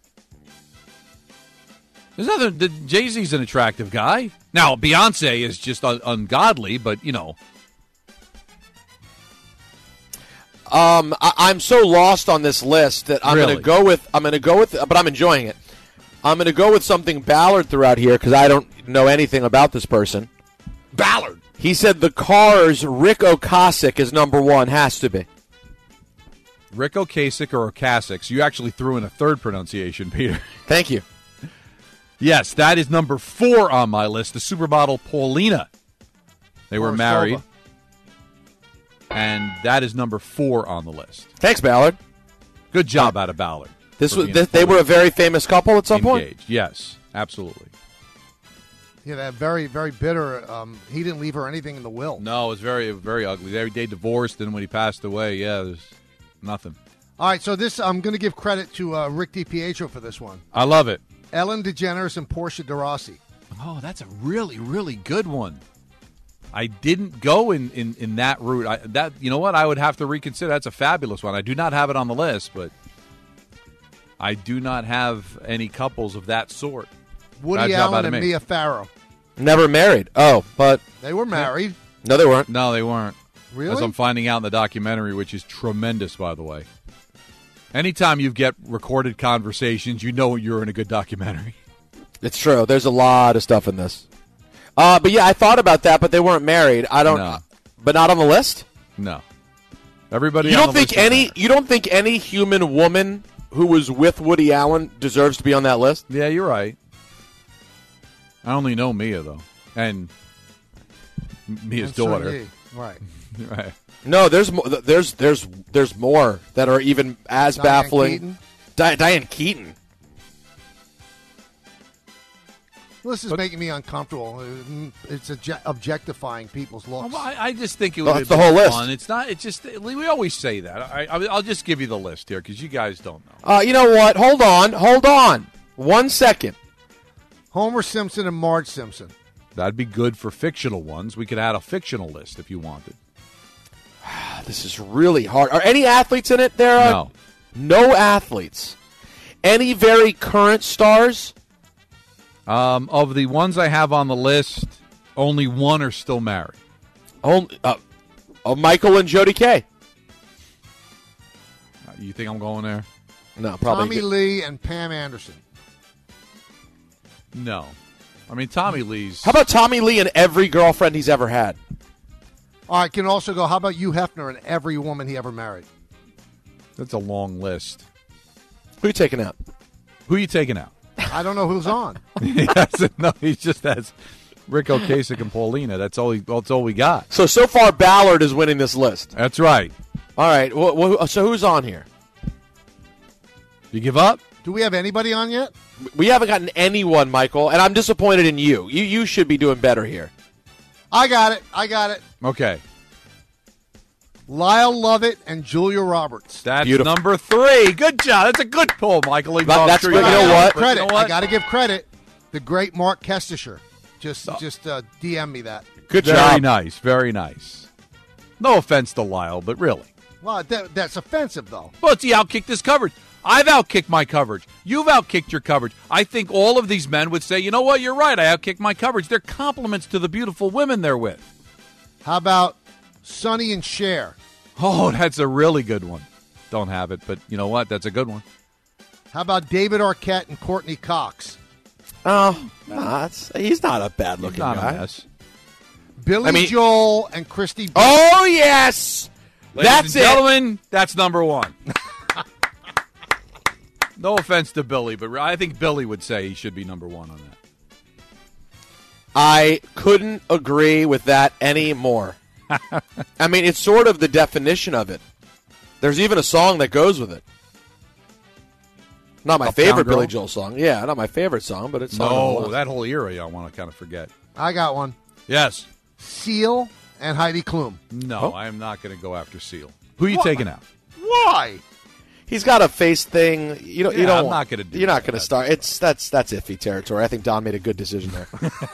F: There's nothing. Jay-Z's an attractive guy. Now, Beyonce is just ungodly, but, you know.
E: I'm so lost on this list that I'm going to go with. But I'm enjoying it. I'm going to go with something Ballard threw out here because I don't know anything about this person.
D: Ballard.
E: He said the Cars' Rick Ocasek is number 1. Has to be.
F: Rick Ocasek or Ocasek. You actually threw in a third pronunciation, Peter.
E: Thank you.
F: Yes, that is number 4 on my list. The supermodel Paulina. They were married. And that is number 4 on the list.
E: Thanks, Ballard.
F: Good job out of Ballard.
E: They were a very famous couple at some point?
F: Yes, absolutely.
D: Yeah, that very, very bitter. He didn't leave her anything in the will.
F: No, it was very, very ugly. They divorced, and when he passed away, there's nothing.
D: All right, so I'm going to give credit to Rick DiPietro for this one.
F: I love it.
D: Ellen DeGeneres and Portia de Rossi.
F: Oh, that's a really, really good one. I didn't go in that route. You know what? I would have to reconsider. That's a fabulous one. I do not have it on the list, but I do not have any couples of that sort.
D: Woody Allen and Mia Farrow.
E: Never married. Oh, but
D: they were married.
E: No, they weren't.
F: No, they weren't.
D: Really?
F: As I'm finding out in the documentary, which is tremendous, by the way. Anytime you get recorded conversations, you know you're in a good documentary.
E: It's true. There's a lot of stuff in this. But yeah, I thought about that, but they weren't married. I don't.
F: No.
E: But not on the list.
F: No. Everybody.
E: You don't think any? You don't think any human woman who was with Woody Allen deserves to be on that list?
F: Yeah, you're right. I only know Mia though, and Mia's daughter.
D: Right.
F: Right.
E: No, there's more that are even as baffling. Diane Keaton.
D: Well, this is making me uncomfortable. It's objectifying people's looks.
F: Well, I just think it would
E: be fun.
F: List. It's not. It's just we always say that. I'll just give you the list here because you guys don't know.
E: You know what? Hold on. 1 second.
D: Homer Simpson and Marge Simpson.
F: That'd be good for fictional ones. We could add a fictional list if you wanted.
E: This is really hard. Are any athletes in it?
F: No.
E: No athletes. Any very current stars?
F: Of the ones I have on the list, only one are still married.
E: Michael and Jody Kay.
F: You think I'm going there?
E: No, probably.
D: Tommy Lee and Pam Anderson.
F: No. I mean, Tommy Lee's...
E: How about Tommy Lee and every girlfriend he's ever had?
D: All right, can also go, how about Hugh Hefner and every woman he ever married?
F: That's a long list.
E: Who are you taking out?
D: I don't know who's on.
F: He just has Rick Ocasek and Paulina. That's all we got.
E: So far, Ballard is winning this list.
F: That's right.
E: All right. So who's on here?
F: You give up?
D: Do we have anybody on yet?
E: We haven't gotten anyone, Michael, and I'm disappointed in you. You should be doing better here.
D: I got it.
F: Okay.
D: Lyle Lovett and Julia Roberts.
F: That's beautiful. Number 3. Good job. That's a good pull, Michael.
E: That's good. You know what?
D: I got to give credit. The great Mark Kestisher. Just DM me that.
E: Good job.
F: Very nice. Very nice. No offense to Lyle, but really.
D: Well, that's offensive, though.
F: Well, he outkicked his coverage. I've outkicked my coverage. You've outkicked your coverage. I think all of these men would say, you know what, you're right, I outkicked my coverage. They're compliments to the beautiful women they're with.
D: How about Sonny and Cher?
F: Oh, that's a really good one. Don't have it, but you know what? That's a good one.
D: How about David Arquette and Courtney Cox?
E: Oh, no, he's not a bad-looking guy.
D: Billy Joel and Christy.
E: Oh, yes!
F: Ladies and gentlemen, that's number 1. No offense to Billy, but I think Billy would say he should be number 1 on that.
E: I couldn't agree with that anymore. I mean, it's sort of the definition of it. There's even a song that goes with it. Not my favorite Billy Joel song. Yeah, not my favorite song, but it's
F: no, that whole era I want to kind of forget.
D: I got one.
F: Yes.
D: Seal and Heidi Klum.
F: No, I am not going to go after Seal. Who are you taking out?
D: Why?
E: He's got a face thing. You don't.
F: I'm not going to do.
E: You're not going to start. That's iffy territory. I think Don made a good decision there.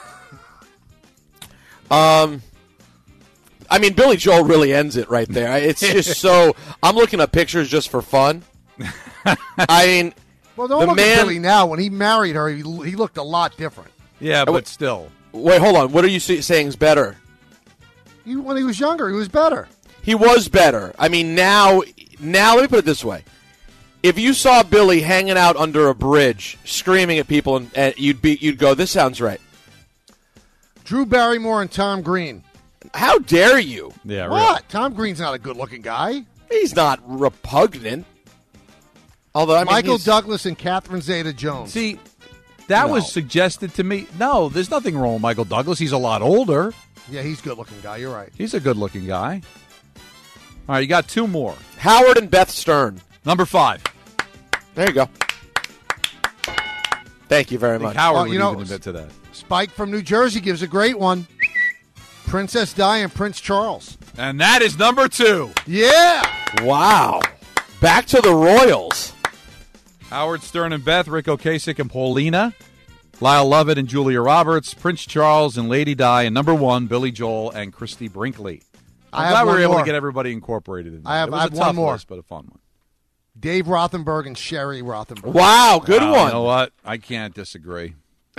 E: I mean, Billy Joel really ends it right there. It's just so. I'm looking at pictures just for fun. I mean,
D: well, don't look at Billy now. When he married her, he looked a lot different.
F: Yeah, but still.
E: Wait, hold on. What are you saying is better?
D: When he was younger, he was better.
E: He was better. I mean, now let me put it this way. If you saw Billy hanging out under a bridge, screaming at people, and you'd go, this sounds right.
D: Drew Barrymore and Tom Green.
E: How dare you?
F: Yeah,
D: what?
F: really.
D: Tom Green's not a good-looking guy.
E: He's not repugnant. Although I mean,
D: Michael Douglas and Catherine Zeta-Jones.
F: See, that was suggested to me. No, there's nothing wrong with Michael Douglas. He's a lot older.
D: Yeah, he's a good-looking guy. You're right.
F: He's a good-looking guy. All right, you got two more.
E: Howard and Beth Stern.
F: Number 5.
E: There you go. Thank you very much.
F: Howard would even admit to that.
D: Spike from New Jersey gives a great one. Princess Di and Prince Charles.
F: And that is number 2.
D: Yeah.
E: Wow. Back to the Royals.
F: Howard Stern and Beth, Rick Ocasek and Paulina, Lyle Lovett and Julia Roberts, Prince Charles and Lady Di, and number 1, Billy Joel and Christy Brinkley. I'm glad we were able to get everybody incorporated in there.
D: I have
F: a tough
D: one more.
F: list, but a fun one.
D: Dave Rothenberg and Sherry Rothenberg.
E: Wow, good one.
F: You know what? I can't disagree.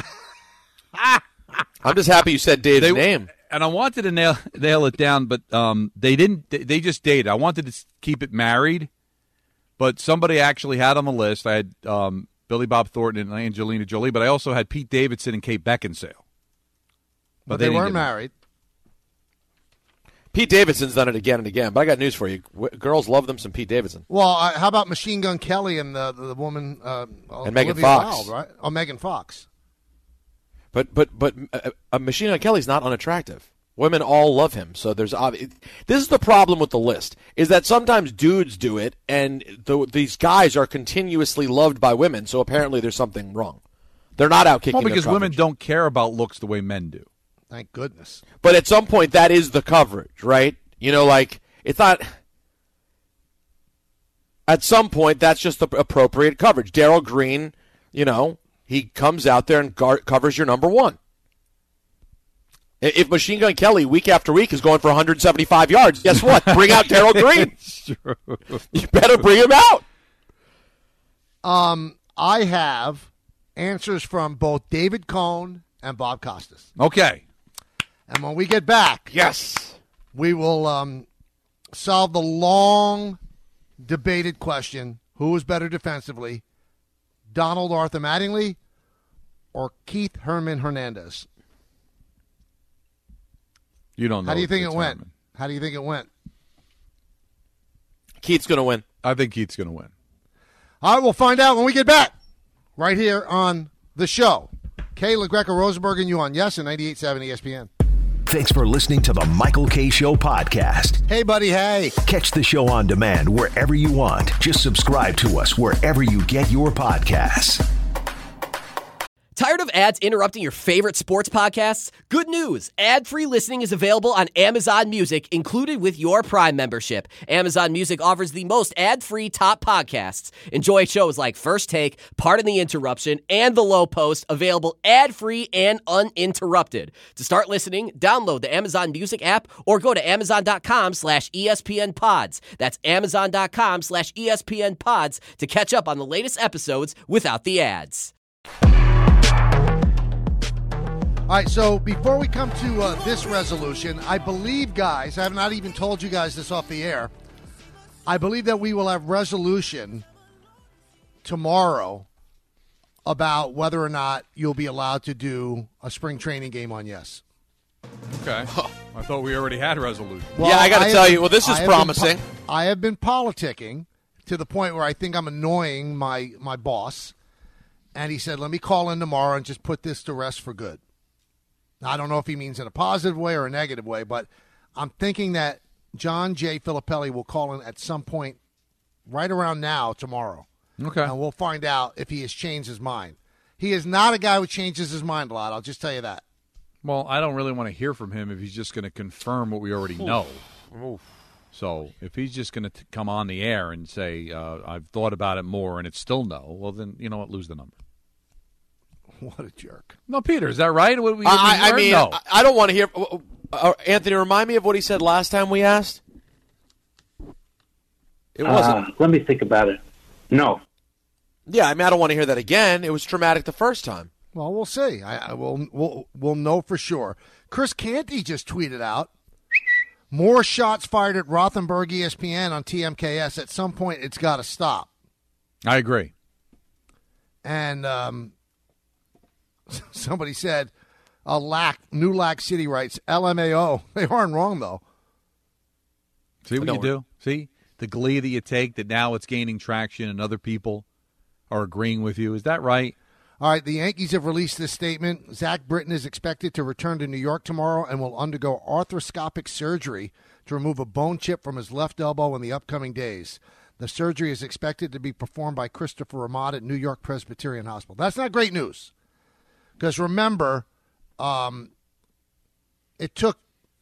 E: I'm just happy you said Dave's name.
F: And I wanted to nail it down, but they didn't. They just dated. I wanted to keep it married, but somebody actually had on the list. I had Billy Bob Thornton and Angelina Jolie, but I also had Pete Davidson and Kate Beckinsale.
D: But they weren't married.
E: Pete Davidson's done it again and again, but I got news for you. Girls love them some Pete Davidson.
D: Well, how about Machine Gun Kelly and the woman
E: and Megan
D: Olivia
E: Fox,
D: Wilde, right? Oh, Megan Fox.
E: But Machine Gun Kelly's not unattractive. Women all love him. So this is the problem with the list, is that sometimes dudes do it, and these guys are continuously loved by women, so apparently there's something wrong. They're not out kicking
F: because
E: their
F: women don't care about looks the way men do.
D: Thank goodness.
E: But at some point, that is the coverage, right? You know, like, it's not... At some point, that's just the appropriate coverage. Darryl Green, you know, he comes out there and covers your number 1. If Machine Gun Kelly, week after week, is going for 175 yards, guess what? Bring out Darryl Green.
F: It's true.
E: You better bring him out.
D: I have answers from both David Cohn and Bob Costas.
F: Okay.
D: And when we get back,
E: yes,
D: we will solve the long debated question, who is better defensively, Donald Arthur Mattingly or Keith Herman Hernandez?
F: You don't know.
D: How do you think it went? How do you think it went?
E: Keith's going to win.
F: I think Keith's going to win.
D: All right, we'll find out when we get back right here on the show. Kay LaGreca Rosenberg and you on Yes and 98.7 ESPN.
A: Thanks for listening to the Michael K. Show podcast.
D: Hey, buddy, hey.
A: Catch the show on demand wherever you want. Just subscribe to us wherever you get your podcasts.
K: Tired of ads interrupting your favorite sports podcasts? Good news. Ad-free listening is available on Amazon Music, included with your Prime membership. Amazon Music offers the most ad-free top podcasts. Enjoy shows like First Take, Pardon the Interruption, and The Low Post, available ad-free and uninterrupted. To start listening, download the Amazon Music app or go to Amazon.com/ESPN Pods. That's Amazon.com/ESPN Pods to catch up on the latest episodes without the ads.
D: All right, so before we come to this resolution, I believe, guys, I have not even told you guys this off the air, I believe that we will have resolution tomorrow about whether or not you'll be allowed to do a spring training game on Yes.
F: Okay. I thought we already had resolution.
E: Well, yeah, I got to tell you, this is promising.
D: I have been politicking to the point where I think I'm annoying my boss, and he said, let me call in tomorrow and just put this to rest for good. Now, I don't know if he means in a positive way or a negative way, but I'm thinking that John J. Filippelli will call in at some point right around now tomorrow.
F: Okay.
D: And we'll find out if he has changed his mind. He is not a guy who changes his mind a lot. I'll just tell you that.
F: Well, I don't really want to hear from him if he's just going to confirm what we already know. So if he's just going to come on the air and say, I've thought about it more and it's still no, well, then, you know what, lose the number.
D: What a jerk.
F: No, Peter, is that right?
E: I mean, no. I don't want to hear. Anthony, remind me of what he said last time we asked. It wasn't.
L: Let me think about it. No.
E: Yeah, I mean, I don't want to hear that again. It was traumatic the first time.
D: Well, we'll see. We'll know for sure. Chris Canty just tweeted out, More shots fired at Rothenberg ESPN on TMKS. At some point, it's got to stop.
F: I agree.
D: And somebody said, New Lac City writes, LMAO. They aren't wrong, though.
F: See what you do? See? The glee that you take, that now it's gaining traction and other people are agreeing with you. Is that right?
D: All right, the Yankees have released this statement. Zach Britton is expected to return to New York tomorrow and will undergo arthroscopic surgery to remove a bone chip from his left elbow in the upcoming days. The surgery is expected to be performed by Christopher Ramad at New York Presbyterian Hospital. That's not great news. Because remember, it took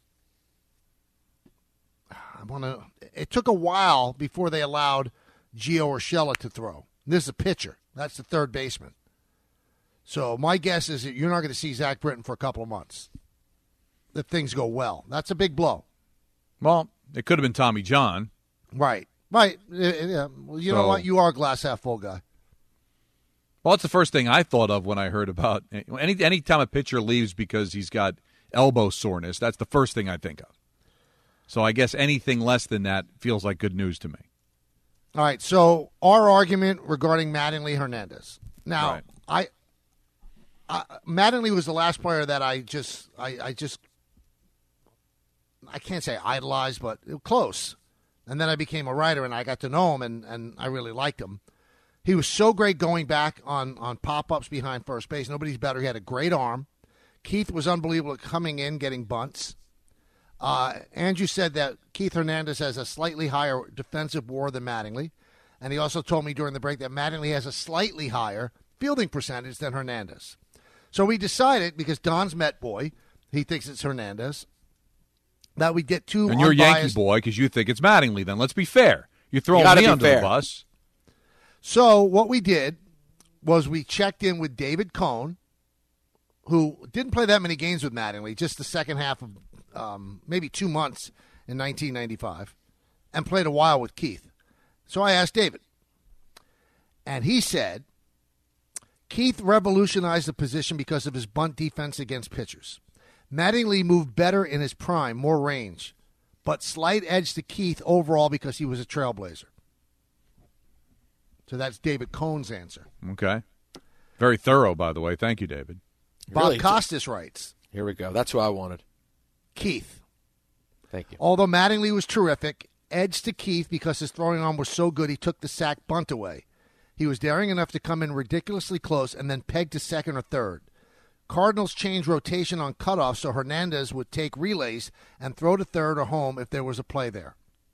D: a while before they allowed Gio Urshela to throw. This is a pitcher. That's the third baseman. So my guess is that you're not going to see Zach Britton for a couple of months if things go well. That's a big blow.
F: Well, it could have been Tommy John.
D: Right. Yeah. Well, you know what? You are a glass half full guy.
F: Well, that's the first thing I thought of when I heard about any time a pitcher leaves because he's got elbow soreness. That's the first thing I think of. So I guess anything less than that feels like good news to me.
D: All right. So our argument regarding Mattingly Hernandez. Now, right. Mattingly was the last player that I can't say idolized, but close. And then I became a writer, and I got to know him, and I really liked him. He was so great going back on pop-ups behind first base. Nobody's better. He had a great arm. Keith was unbelievable at coming in, getting bunts. Andrew said that Keith Hernandez has a slightly higher defensive WAR than Mattingly. And he also told me during the break that Mattingly has a slightly higher fielding percentage than Hernandez. So we decided, because Don's Met boy, he thinks it's Hernandez, that we'd get two
F: And you're
D: unbiased...
F: Yankee boy because you think it's Mattingly. Then let's be fair. You're throwing me under the bus.
D: So what we did was we checked in with David Cohn, who didn't play that many games with Mattingly, just the second half of maybe 2 months in 1995, and played a while with Keith. So I asked David, and he said, Keith revolutionized the position because of his bunt defense against pitchers. Mattingly moved better in his prime, more range, but slight edge to Keith overall because he was a trailblazer. So that's David Cohn's answer.
F: Okay. Very thorough, by the way. Thank you, David.
D: Bob Costas writes.
E: Here we go. That's who I wanted.
D: Keith.
E: Thank you.
D: Although Mattingly was terrific, edge to Keith because his throwing arm was so good he took the sack bunt away. He was daring enough to come in ridiculously close and then peg to second or third. Cardinals changed rotation on cutoff so Hernandez would take relays and throw to third or home if there was a play there.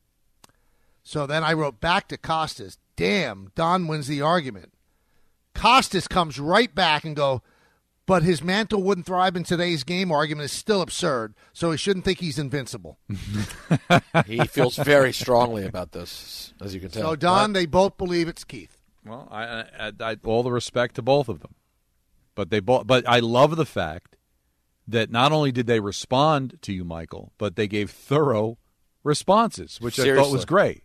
D: So then I wrote back to Costas, damn, Don wins the argument. Costas comes right back and go, but his mantle wouldn't thrive in today's game argument is still absurd, so he shouldn't think he's invincible.
E: He feels very strongly about this, as you can tell.
D: So, Don, they both believe it's Keith.
F: Well, I all the respect to both of them. But I love the fact that not only did they respond to you, Michael, but they gave thorough responses, which I thought was great.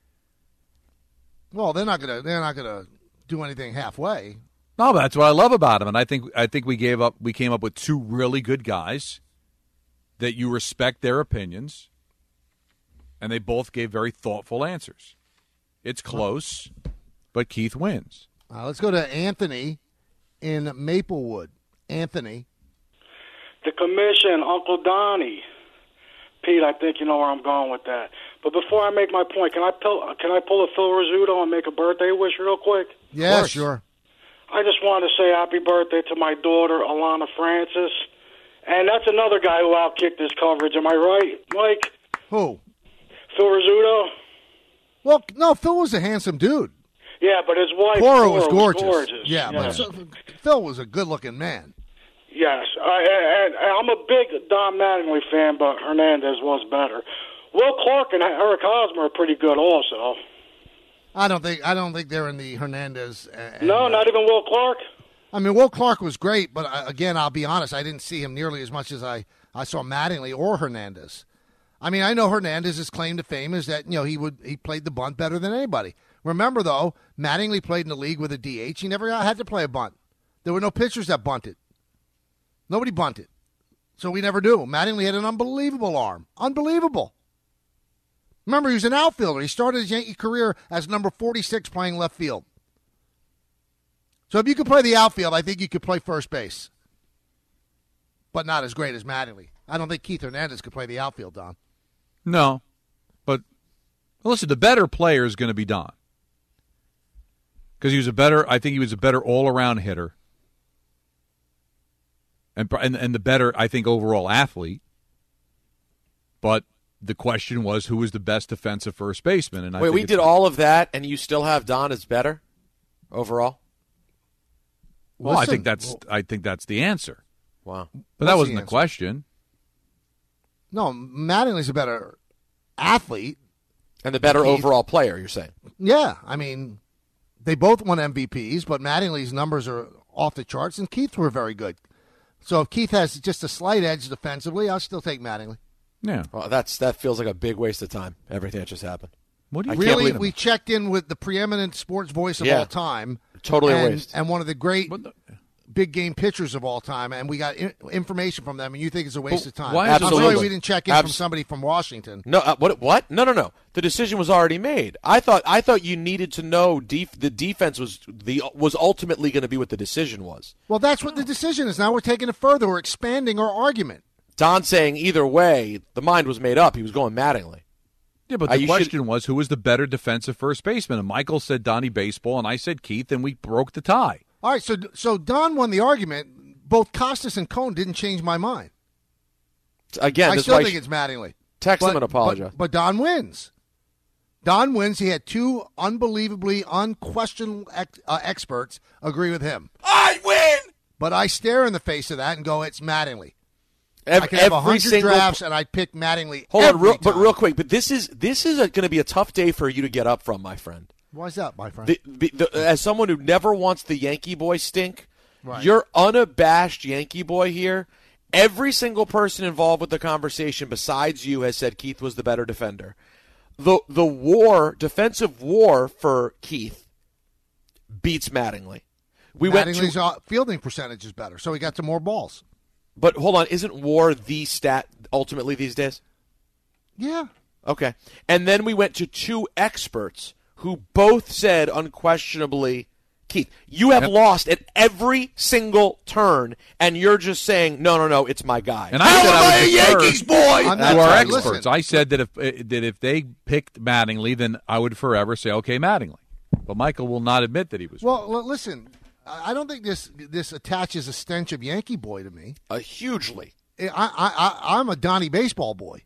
D: Well, they're not gonna do anything halfway.
F: No, but that's what I love about them, and I think we came up with two really good guys that you respect their opinions, and they both gave very thoughtful answers. It's close, but Keith wins.
D: Let's go to Anthony in Maplewood. Anthony.
M: The commission, Uncle Donnie. Pete, I think you know where I'm going with that. But before I make my point, can I pull a Phil Rizzuto and make a birthday wish real quick?
D: Yeah, sure.
M: I just want to say happy birthday to my daughter, Alana Francis. And that's another guy who outkicked his coverage. Am I right, Mike?
D: Who?
M: Phil Rizzuto?
D: Well, no, Phil was a handsome dude.
M: Yeah, but his wife,
D: Cora was gorgeous.
M: Yeah,
D: but Phil was a good-looking man.
M: Yes. I'm a big Don Mattingly fan, but Hernandez was better. Will Clark and Eric Hosmer are pretty good also.
D: I don't think they're in the Hernandez.
M: No, not even Will Clark?
D: I mean, Will Clark was great, but again, I'll be honest, I didn't see him nearly as much as I saw Mattingly or Hernandez. I mean, I know Hernandez's claim to fame is that, he played the bunt better than anybody. Remember, though, Mattingly played in the league with a DH. He never had to play a bunt. There were no pitchers that bunted. Nobody bunted. So we never do. Mattingly had an unbelievable arm. Unbelievable. Remember, he was an outfielder. He started his Yankee career as number 46 playing left field. So if you could play the outfield, I think you could play first base. But not as great as Mattingly. I don't think Keith Hernandez could play the outfield, Don.
F: No. But, listen, the better player is going to be Don. Because I think he was a better all-around hitter. And the better, I think, overall athlete. But the question was, who was the best defensive first baseman? And
E: we did all of that, and you still have Don as better overall?
F: Well, I think that's the answer.
E: Wow.
F: But that wasn't the question.
D: No, Mattingly's a better athlete.
E: And the better overall player, you're saying?
D: Yeah. I mean, they both won MVPs, but Mattingly's numbers are off the charts, and Keith's were very good. So if Keith has just a slight edge defensively, I'll still take Mattingly.
F: Yeah.
E: Well, that feels like a big waste of time, everything that just happened.
F: What do you
D: really? We checked in with the preeminent sports voice of all time.
E: Totally a waste.
D: And one of the great big game pitchers of all time, and we got information from them, and you think it's a waste of time.
E: I'm sorry
D: we didn't check in from somebody from Washington.
E: No, what? No. The decision was already made. I thought you needed to know the defense was ultimately going to be what the decision was.
D: Well, that's what the decision is. Now we're taking it further. We're expanding our argument.
E: Don saying either way, the mind was made up. He was going Mattingly.
F: Yeah, but the question was, who was the better defensive first baseman? And Michael said Donnie Baseball, and I said Keith, and we broke the tie.
D: All right, so Don won the argument. Both Costas and Cone didn't change my mind.
E: Again,
D: I still think it's Mattingly.
E: Text him and apologize.
D: But Don wins. Don wins. He had two unbelievably unquestioned experts agree with him.
E: I win!
D: But I stare in the face of that and go, it's Mattingly.
E: I
D: could have 100 drafts, and I'd pick Mattingly.
E: Hold on, real quick. But this is going to be a tough day for you to get up from, my friend.
D: Why is that, my friend?
E: As someone who never wants the Yankee boy stink,
D: right. You're
E: unabashed Yankee boy here. Every single person involved with the conversation besides you has said Keith was the better defender. The defensive war for Keith beats Mattingly.
D: Mattingly's fielding percentage is better, so he got to more balls.
E: But hold on, isn't WAR the stat ultimately these days?
D: Yeah.
E: Okay. And then we went to two experts who both said unquestionably, Keith, you have lost at every single turn, and you're just saying, no, it's my guy.
F: And I said I was a
D: Yankees boy.
F: To our experts, listen. I said that if they picked Mattingly, then I would forever say, okay, Mattingly. But Michael will not admit that he was.
D: Well, listen. I don't think this attaches a stench of Yankee boy to me.
E: Hugely.
D: I'm a Donnie Baseball boy.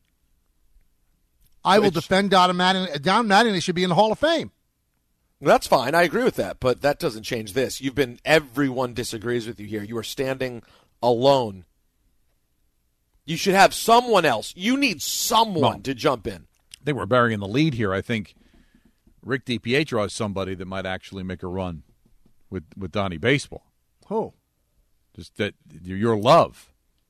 D: I will defend Don Mattingly. Don Mattingly should be in the Hall of Fame.
E: That's fine. I agree with that, but that doesn't change this. Everyone disagrees with you here. You are standing alone. You should have someone else. You need someone to jump in.
F: I think we're burying the lead here. I think Rick DiPietro is somebody that might actually make a run with Donnie Baseball.
D: Who?
F: Just that your love.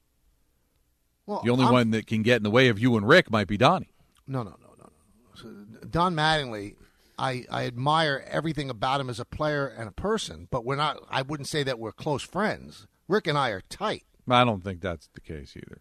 D: Well,
F: the only one that can get in the way of you and Rick might be Donnie.
D: No. So Don Mattingly, I admire everything about him as a player and a person, but we're not. I wouldn't say that we're close friends. Rick and I are tight.
F: I don't think that's the case either.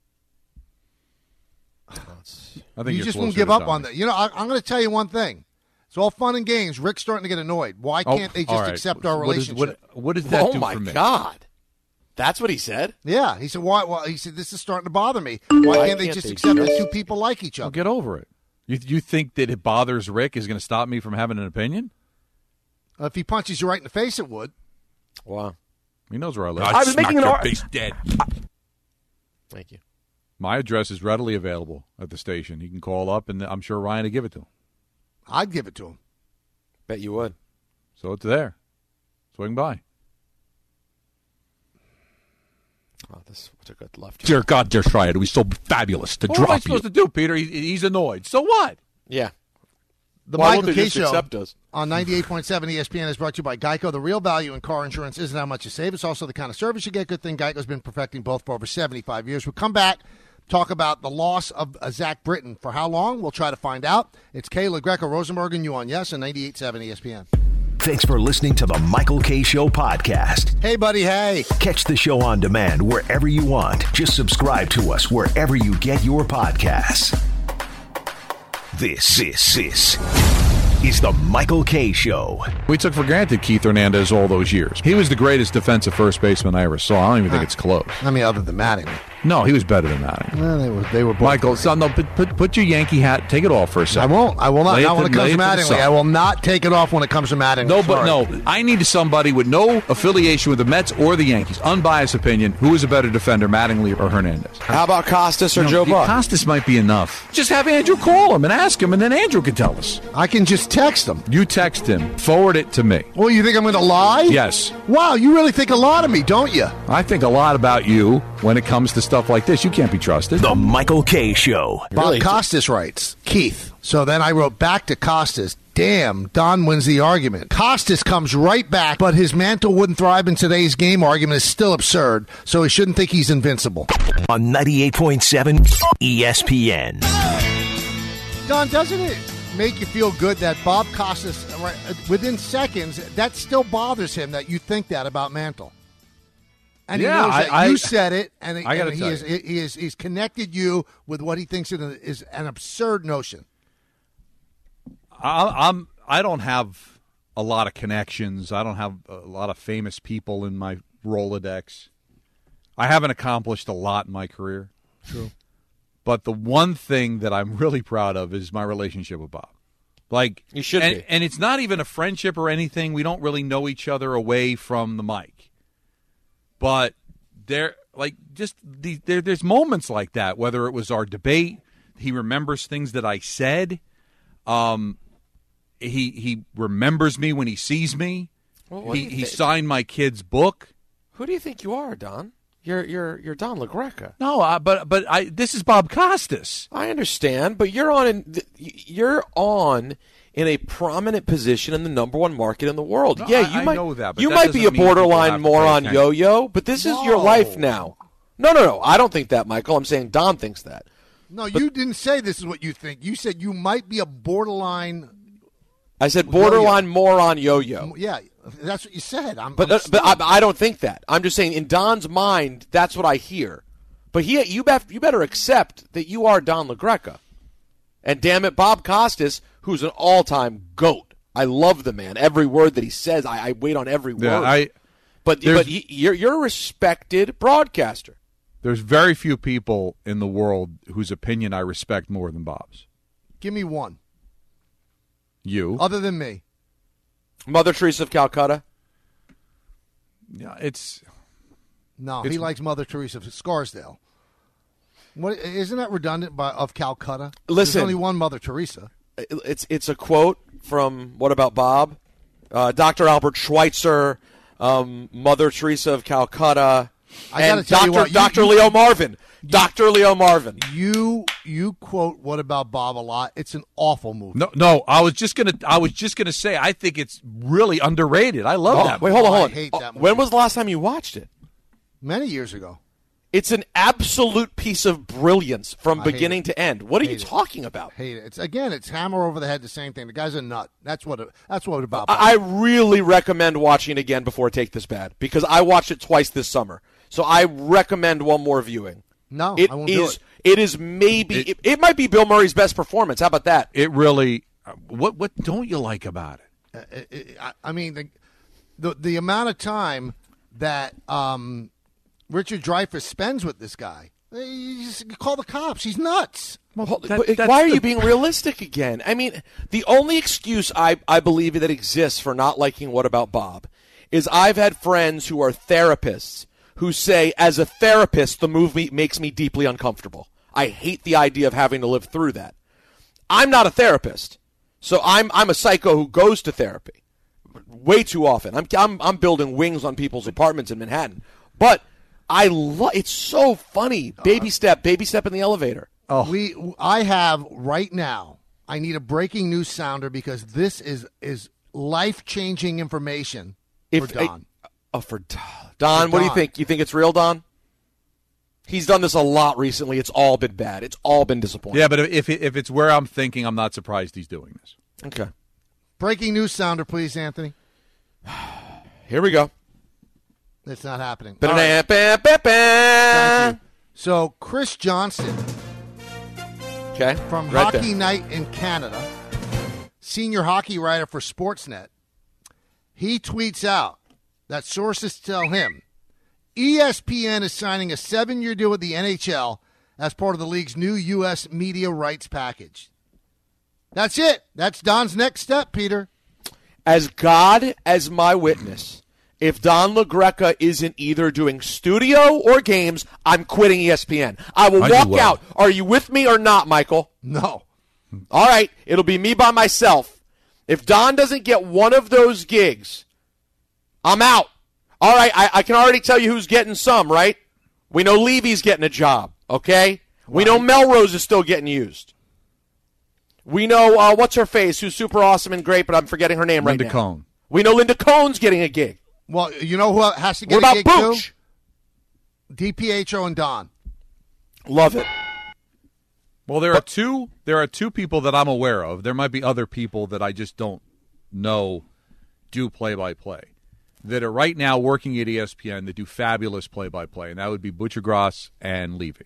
F: I think
D: you just won't give up on that. You know, I'm going to tell you one thing. It's all fun and games. Rick's starting to get annoyed. Why can't they just accept our relationship?
F: What does that do for me?
E: Oh, my God. That's what he said?
D: Yeah. He said, why? Well, he said, this is starting to bother me. Why can't they just accept that two people like each other?
F: Well, get over it. You think that it bothers Rick is going to stop me from having an opinion?
D: If he punches you right in the face, it would.
E: Wow.
F: He knows where I live.
J: I was making an argument. Dead.
E: Thank you.
F: My address is readily available at the station. He can call up, and I'm sure Ryan would give it to him.
D: I'd give it to him.
E: Bet you would.
F: So it's there. Swing by.
E: Oh, this took a left.
J: Dear God, dear try it. It was so fabulous to drop you.
F: What am I supposed to do, Peter? He's annoyed. So what?
E: Yeah.
D: The Michael K. Show on 98.7 ESPN is brought to you by Geico. The real value in car insurance isn't how much you save. It's also the kind of service you get. Good thing Geico's been perfecting both for over 75 years. We'll come back, talk about the loss of Zach Britton. For how long? We'll try to find out. It's Kayla Greco, Rosenberg, and you on Yes and 98.7 ESPN.
A: Thanks for listening to the Michael K. Show podcast.
D: Hey, buddy, hey.
A: Catch the show on demand wherever you want. Just subscribe to us wherever you get your podcasts. This is the Michael Kay Show.
F: We took for granted Keith Hernandez all those years. He was the greatest defensive first baseman I ever saw. I don't even think it's close.
D: I mean, other than Mattingly.
F: No, he was better than Mattingly.
D: Well, they were both
F: Michael, so, no, put your Yankee hat, take it off for a second.
D: I will not. Not when it comes to Mattingly. I will not take it off when it comes to Mattingly.
F: No, but no. I need somebody with no affiliation with the Mets or the Yankees. Unbiased opinion. Who is a better defender, Mattingly or Hernandez?
E: How about Costas or Joe Buck?
F: Costas might be enough. Just have Andrew call him and ask him, and then Andrew can tell us.
D: I can just text him.
F: You text him. Forward it to me.
D: Well, you think I'm going to lie?
F: Yes.
D: Wow, you really think a lot of me, don't you?
F: I think a lot about you when it comes to stuff like this. You can't be trusted.
A: The Michael Kay Show.
D: Bob Costas writes, Keith. So then I wrote back to Costas, damn, Don wins the argument. Costas comes right back, but his mantle wouldn't thrive in today's game argument is still absurd, so he shouldn't think he's invincible.
A: On 98.7 ESPN.
D: Don, doesn't it make you feel good that Bob Costas, within seconds, that still bothers him that you think that about Mantle? And he knows that you said it, and he's connected you with what he thinks is an absurd notion.
F: I don't have a lot of connections. I don't have a lot of famous people in my Rolodex. I haven't accomplished a lot in my career.
D: True.
F: But the one thing that I'm really proud of is my relationship with Bob. Like,
E: you should be.
F: And it's not even a friendship or anything. We don't really know each other away from the mic. But there's moments like that, whether it was our debate, he remembers things that I said. He remembers me when he sees me.
E: Well,
F: he signed my kid's book.
E: Who do you think you are, Don? You're Don LaGreca.
F: No, but this is Bob Costas.
E: I understand, but you're on in a prominent position in the number one market in the world.
F: No,
E: yeah,
F: I know that. But
E: you
F: that
E: might be a borderline moron
F: yo-yo,
E: yo-yo, but this is your life now. No. I don't think that, Michael. I'm saying Don thinks that.
D: No, you didn't say this is what you think. You said you might be a borderline.
E: I said borderline moron yo-yo.
D: Yeah, that's what you said.
E: But I don't think that. I'm just saying in Don's mind, that's what I hear. But you better accept that you are Don LaGreca. And damn it, Bob Costas, who's an all-time GOAT. I love the man. Every word that he says, I wait on every word. But you're a respected broadcaster.
F: There's very few people in the world whose opinion I respect more than Bob's.
D: Give me one.
F: You.
D: Other than me.
E: Mother Teresa of Calcutta?
F: Yeah,
D: he likes Mother Teresa of Scarsdale. What, isn't that redundant of Calcutta?
E: Listen.
D: There's only one Mother Teresa.
E: It's a quote from What About Bob? Dr. Albert Schweitzer, Mother Teresa of Calcutta, and Dr. Leo Marvin. Dr. Leo Marvin.
D: You quote What About Bob a lot. It's an awful movie.
F: No. I was just gonna say I think it's really underrated. I love that.
E: Wait, hold on.
D: I hate that movie.
E: When was the last time you watched it?
D: Many years ago.
E: It's an absolute piece of brilliance from beginning to end. What are you talking about?
D: Hate it. It's hammer over the head. The same thing. The guy's a nut. That's what about.
E: I really recommend watching it again before Take This Bad because I watched it twice this summer. So I recommend one more viewing.
D: No, I won't do it.
E: It is maybe it might be Bill Murray's best performance. How about that?
F: It really. What don't you like about it?
D: I mean, the amount of time that Richard Dreyfuss spends with this guy. You just call the cops. He's nuts.
E: Well, why are you being realistic again? I mean, the only excuse I believe that exists for not liking What About Bob is I've had friends who are therapists who say, as a therapist, the movie makes me deeply uncomfortable. I hate the idea of having to live through that. I'm not a therapist, so I'm a psycho who goes to therapy way too often. I'm building wings on people's apartments in Manhattan, but it's so funny. Baby step in the elevator.
D: I have right now. I need a breaking news sounder because this is life-changing information for Don.
E: For Don, what do you think? You think it's real, Don? He's done this a lot recently. It's all been bad. It's all been disappointing.
F: Yeah, but if it's where I'm thinking, I'm not surprised he's doing this.
E: Okay.
D: Breaking news sounder, please, Anthony.
E: Here we go.
D: It's not happening.
E: Right.
D: Thank you. So, Chris Johnson
E: Okay.
D: From
E: right
D: Hockey
E: there.
D: Night in Canada, senior hockey writer for Sportsnet, he tweets out that sources tell him ESPN is signing a 7-year deal with the NHL as part of the league's new U.S. media rights package. That's it. That's Don's next step, Peter.
E: As God as my witness, if Don LaGreca isn't either doing studio or games, I'm quitting ESPN. I will walk out. Are you with me or not, Michael?
D: No.
E: All right. It'll be me by myself. If Don doesn't get one of those gigs, I'm out. All right. I can already tell you who's getting some, right? We know Levy's getting a job, okay? We know Melrose is still getting used. We know, what's her face, who's super awesome and great, but I'm forgetting her name
F: Linda
E: right now.
F: Cohn.
E: We know Linda Cohn's getting a gig.
D: Well, you know who has to get
E: What
D: a
E: about
D: gig
E: Booch?
D: too? DiPietro and Don.
E: Love it.
F: Well, there are two people that I'm aware of. There might be other people that I just don't know do play-by-play that are right now working at ESPN that do fabulous play-by-play, and that would be Butcher Gross and Levy.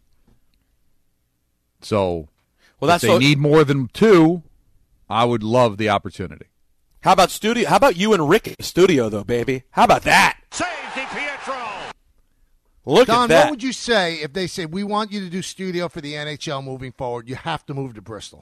F: So, if they need more than two, I would love the opportunity.
E: How about studio? How about you and Rick in the studio, though, baby? How about that?
N: Save DiPietro.
E: Look
D: Don,
E: at that.
D: what would you say if they say, we want you to do studio for the NHL moving forward? You have to move to Bristol.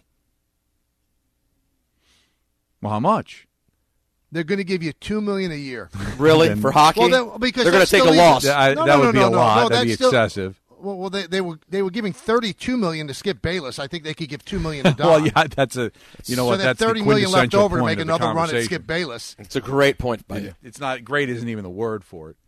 F: Well, how much?
D: They're going to give you $2 million a year.
E: Really? For hockey?
D: Well, because
E: they're going to take a loss.
F: That would be a lot. That'd be excessive.
D: Well, they were giving $32 million to Skip Bayless. I think they could give $2 million to Don.
F: Well, yeah, that's a you know
D: so
F: what
D: they
F: that's
D: have
F: the
D: $30 million left
F: quintessential
D: over to
F: point
D: make
F: of the
D: another run at
F: conversation.
D: Skip Bayless.
E: It's a great point by you.
F: It's not great. Isn't even the word for it.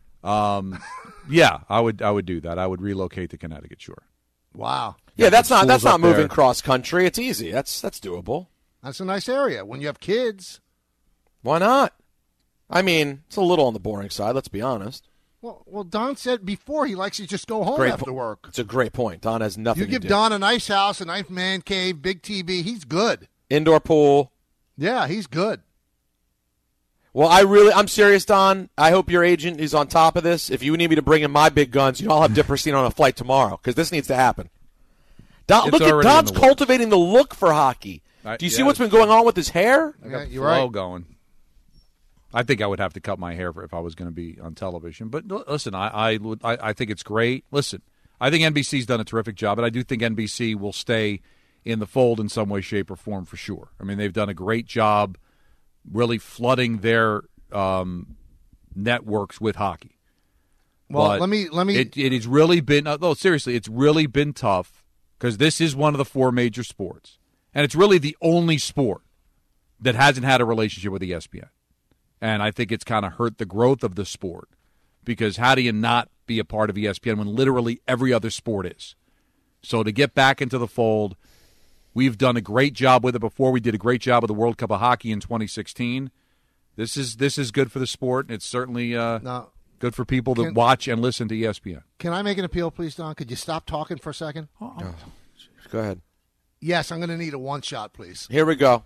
F: Yeah, I would do that. I would relocate to Connecticut. Sure.
D: Wow.
E: Yeah, that's not
F: up
E: moving
F: there.
E: cross country. It's easy. That's doable.
D: That's a nice area. When you have kids.
E: Why not? I mean, it's a little on the boring side. Let's be honest.
D: Well, Don said before he likes to just go home
E: Great
D: after work.
E: It's a great point. Don has nothing
D: You
E: to
D: give
E: do.
D: Don a nice house, a nice man cave, big TV. He's good.
E: Indoor pool.
D: Yeah, he's good.
E: Well, I'm serious, Don. I hope your agent is on top of this. If you need me to bring in my big guns, I'll have Dipperstein on a flight tomorrow because this needs to happen. Don, look at Don's cultivating the look for hockey. Do you see what's been going on with his hair?
F: I got
D: you're
F: flow
D: right.
F: going. I think I would have to cut my hair if I was going to be on television. But listen, I think it's great. Listen, I think NBC's done a terrific job, and I do think NBC will stay in the fold in some way, shape, or form for sure. I mean, they've done a great job really flooding their networks with hockey.
D: Well,
F: but
D: let me.
F: It has really been. No, seriously, it's really been tough because this is one of the four major sports, and it's really the only sport that hasn't had a relationship with ESPN. And I think it's kind of hurt the growth of the sport because how do you not be a part of ESPN when literally every other sport is? So to get back into the fold, we've done a great job with it before. We did a great job with the World Cup of Hockey in 2016. This is good for the sport. It's certainly good for people that watch and listen to ESPN.
D: Can I make an appeal, please, Don? Could you stop talking for a second?
E: Oh, go ahead.
D: Yes, I'm going to need a one-shot, please.
E: Here we go.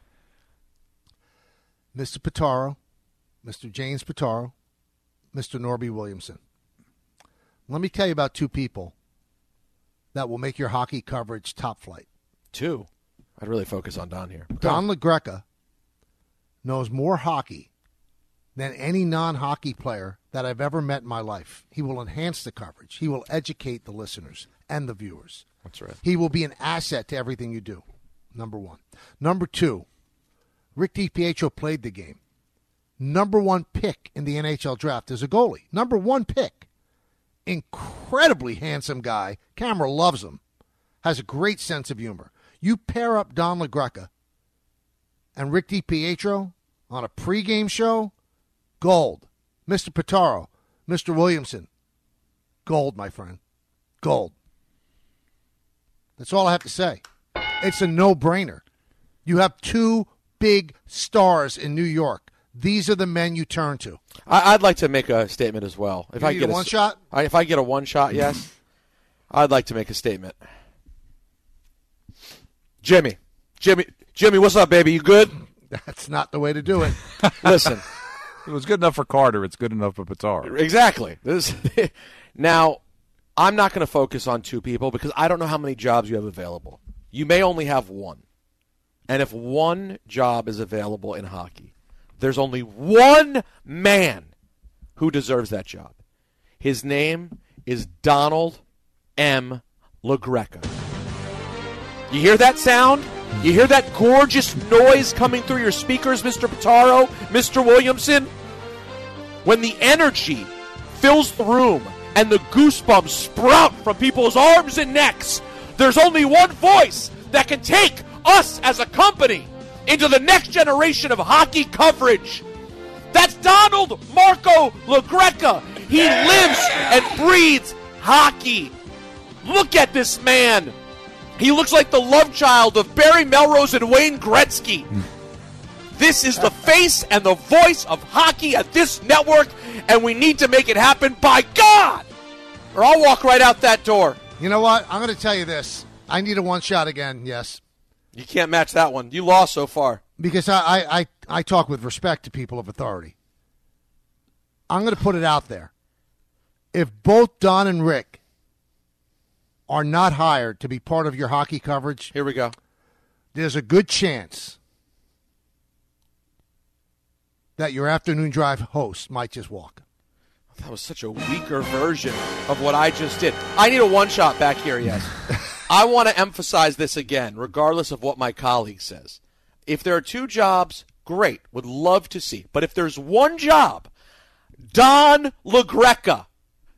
D: Mr. Pitaro, Mr. James Pitaro, Mr. Norby Williamson. Let me tell you about two people that will make your hockey coverage top flight.
E: Two? I'd really focus on Don here.
D: Don LaGreca knows more hockey than any non-hockey player that I've ever met in my life. He will enhance the coverage. He will educate the listeners and the viewers.
E: That's right.
D: He will be an asset to everything you do, number one. Number two, Rick DiPietro played the game. Number one pick in the NHL draft as a goalie. Number one pick. Incredibly handsome guy. Camera loves him. Has a great sense of humor. You pair up Don LaGreca and Rick DiPietro on a pregame show, gold. Mr. Pitaro, Mr. Williamson, gold, my friend. Gold. That's all I have to say. It's a no-brainer. You have two big stars in New York. These are the men you turn to.
E: I'd like to make a statement as well. If
D: You
E: I
D: need
E: get
D: a one-shot?
E: If I get a one-shot, yes, I'd like to make a statement. Jimmy, what's up, baby? You good?
D: That's not the way to do it.
E: Listen.
F: It was good enough for Carter. It's good enough for Pitaro.
E: Exactly. Now, I'm not going to focus on two people because I don't know how many jobs you have available. you may only have one. And if one job is available in hockey, there's only one man who deserves that job. His name is Donald M. LaGreca. You hear that sound? You hear that gorgeous noise coming through your speakers, Mr. Pitaro, Mr. Williamson? When the energy fills the room and the goosebumps sprout from people's arms and necks, there's only one voice that can take us as a company into the next generation of hockey coverage. That's Donald Marco LaGreca. He lives and breathes hockey. Look at this man. He looks like the love child of Barry Melrose and Wayne Gretzky. This is the face and the voice of hockey at this network, and we need to make it happen, by God! Or I'll walk right out that door.
D: You know what? I'm going to tell you this. I need a one shot again, yes.
E: You can't match that one. You lost so far.
D: Because I talk with respect to people of authority. I'm going to put it out there. If both Don and Rick are not hired to be part of your hockey coverage,
E: here we go.
D: There's a good chance that your afternoon drive host might just walk.
E: That was such a weaker version of what I just did. I need a one-shot back here, yes. I want to emphasize this again, regardless of what my colleague says. If there are two jobs, great. Would love to see. But if there's one job, Don LaGreca.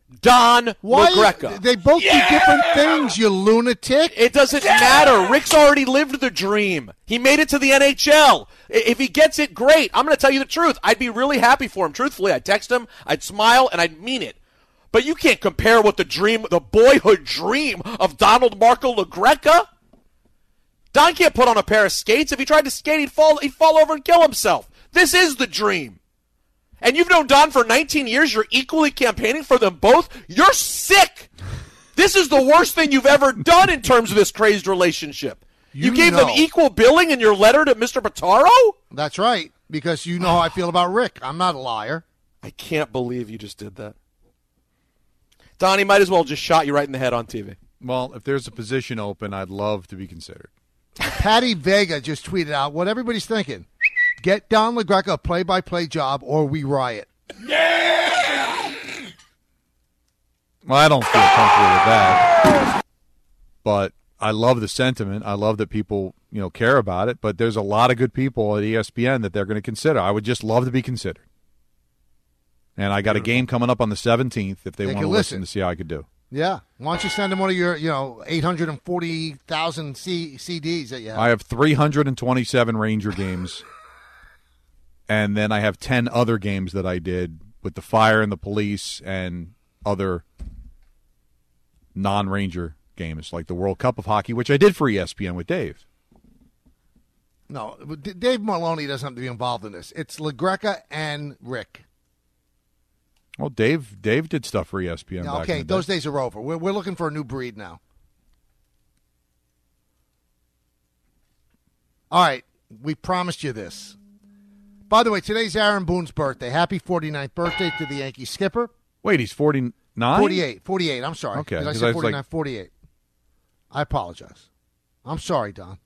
E: LaGreca.
D: They both do different things, you lunatic.
E: It doesn't matter. Rick's already lived the dream. He made it to the NHL. If he gets it, great. I'm going to tell you the truth. I'd be really happy for him. Truthfully, I'd text him, I'd smile, and I'd mean it. But you can't compare what the boyhood dream of Donald Marco LaGreca. Don can't put on a pair of skates. If he tried to skate, he'd fall over and kill himself. This is the dream. And you've known Don for 19 years. You're equally campaigning for them both. You're sick. This is the worst thing you've ever done in terms of this crazed relationship. You gave them equal billing in your letter to Mr. Pitaro?
D: That's right, because you know how I feel about Rick. I'm not a liar.
E: I can't believe you just did that. Don, he might as well just shot you right in the head on TV.
F: Well, if there's a position open, I'd love to be considered.
D: Patty Vega just tweeted out what everybody's thinking. Get Don LaGreca a play-by-play job or we riot.
F: Yeah! Well, I don't feel comfortable with that. But I love the sentiment. I love that people, care about it. But there's a lot of good people at ESPN that they're going to consider. I would just love to be considered. And I got a game coming up on the 17th if they want to listen to see how I could do.
D: Yeah. Why don't you send them one of your, 840,000 CDs that you have?
F: I have 327 Ranger games. And then I have 10 other games that I did with the Fire and the Police and other non-Ranger games, like the World Cup of Hockey, which I did for ESPN with Dave.
D: No, Dave Maloney doesn't have to be involved in this. It's LaGreca and Rick.
F: Well, Dave did stuff for ESPN back in the day.
D: Those days are over. We're looking for a new breed now. All right, we promised you this. By the way, today's Aaron Boone's birthday. Happy 49th birthday to the Yankee skipper.
F: Wait, he's 49?
D: 48, I'm sorry.
F: Okay.
D: I said 49, 48. I apologize. I'm sorry, Don.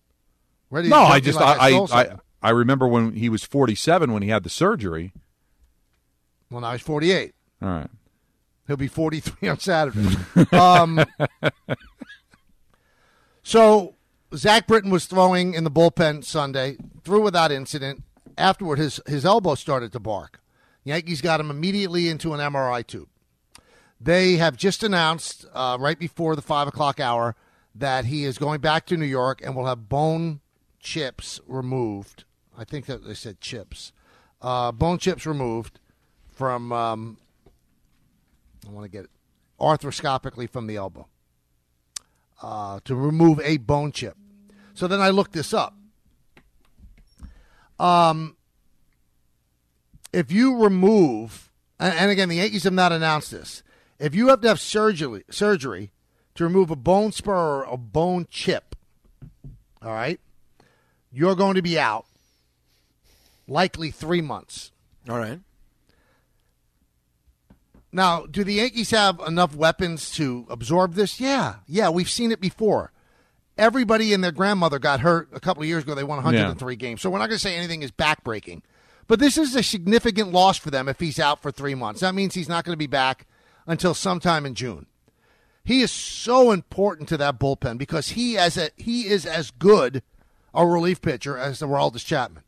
F: I remember when he was 47 when he had the surgery.
D: Well, now he's 48.
F: All right.
D: He'll be 43 on Saturday. So Zach Britton was throwing in the bullpen Sunday, threw without incident. Afterward, his elbow started to bark. Yankees got him immediately into an MRI tube. They have just announced right before the 5 o'clock hour that he is going back to New York and will have bone chips removed. I think that they said chips. Bone chips removed from, I want to get it, arthroscopically from the elbow to remove a bone chip. So then I looked this up. If you remove, and again, the Yankees have not announced this, if you have to have surgery to remove a bone spur or a bone chip, all right, you're going to be out likely 3 months.
E: All right.
D: Now, do the Yankees have enough weapons to absorb this? Yeah, we've seen it before. everybody and their grandmother got hurt a couple of years ago. They won 103 games. So we're not going to say anything is backbreaking. But this is a significant loss for them if he's out for 3 months. That means he's not going to be back until sometime in June. He is so important to that bullpen because he is as good a relief pitcher as the Aroldis Chapman.